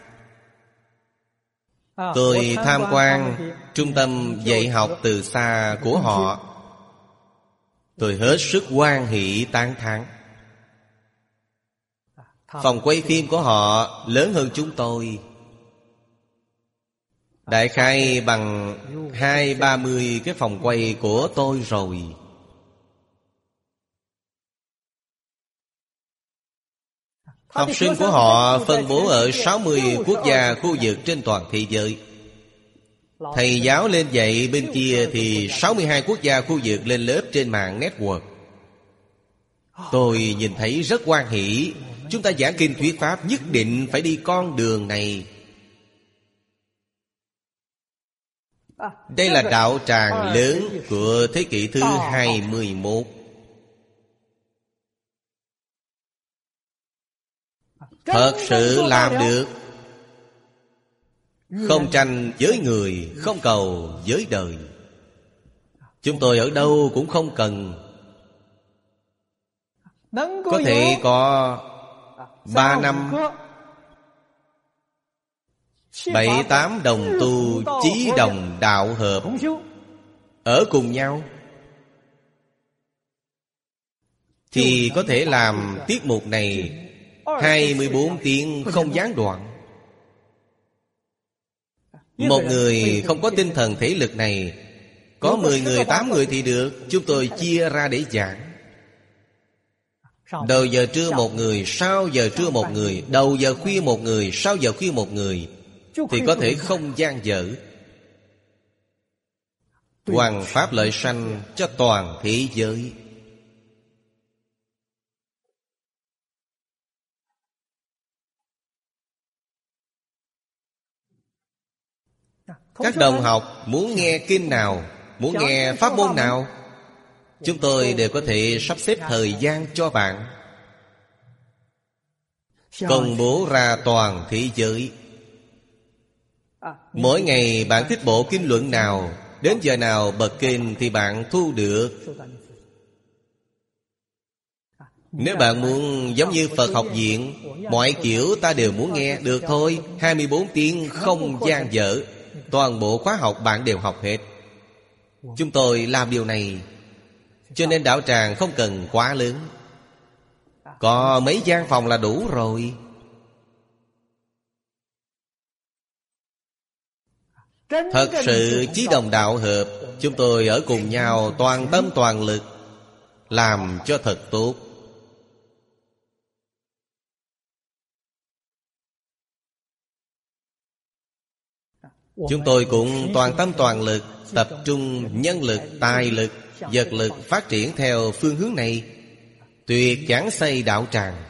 Speaker 1: Tôi tham quan trung tâm dạy học từ xa của họ. Tôi hết sức hoan hỷ tán thán. Phòng quay phim của họ lớn hơn chúng tôi, đại khái bằng 20-30 cái phòng quay của tôi rồi. Học sinh của họ phân bố ở 60 quốc gia khu vực trên toàn thế giới. Thầy giáo lên dạy bên kia thì 62 quốc gia khu vực lên lớp trên mạng network. Tôi nhìn thấy rất hoan hỷ. Chúng ta giảng kinh thuyết pháp nhất định phải đi con đường này. Đây là đạo tràng lớn của thế kỷ thứ 21. Thật sự làm được. Không tranh với người, không cầu với đời. Chúng tôi ở đâu cũng không cần. Có thể có 3 năm 7-8 đồng tu chí đồng đạo hợp ở cùng nhau, thì có thể làm tiết mục này 24 tiếng không gián đoạn. Một người không có tinh thần thể lực này, có 10 người, 8 người thì được. Chúng tôi chia ra để giảng. Đầu giờ trưa một người, sau giờ trưa một người, đầu giờ khuya một người, sau giờ khuya một người, thì có thể không gian dở. Hoằng pháp lợi sanh cho toàn thế giới. Các đồng học muốn nghe kinh nào, muốn nghe pháp môn nào, chúng tôi đều có thể sắp xếp thời gian cho bạn, công bố ra toàn thế giới. Mỗi ngày bạn thích bộ kinh luận nào, đến giờ nào bật kinh thì bạn thu được. Nếu bạn muốn giống như Phật học viện, mọi kiểu ta đều muốn nghe, được thôi. 24 tiếng không gian dở, toàn bộ khóa học bạn đều học hết. Chúng tôi làm điều này. Cho nên đạo tràng không cần quá lớn, có mấy gian phòng là đủ rồi. Thật sự chí đồng đạo hợp. Chúng tôi ở cùng nhau toàn tâm toàn lực, làm cho thật tốt. Chúng tôi cũng toàn tâm toàn lực, tập trung nhân lực, tài lực, vật lực phát triển theo phương hướng này. tuyệt chẳng xây đạo tràng.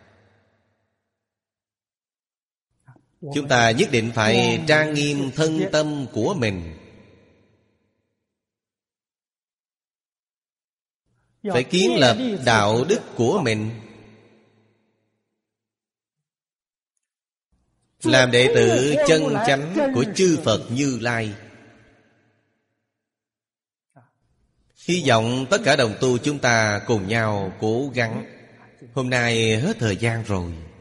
Speaker 1: Chúng ta nhất định phải trang nghiêm thân tâm của mình, phải kiến lập đạo đức của mình, làm đệ tử chân chánh của chư Phật Như Lai. Hy vọng tất cả đồng tu chúng ta cùng nhau cố gắng. Hôm nay hết thời gian rồi.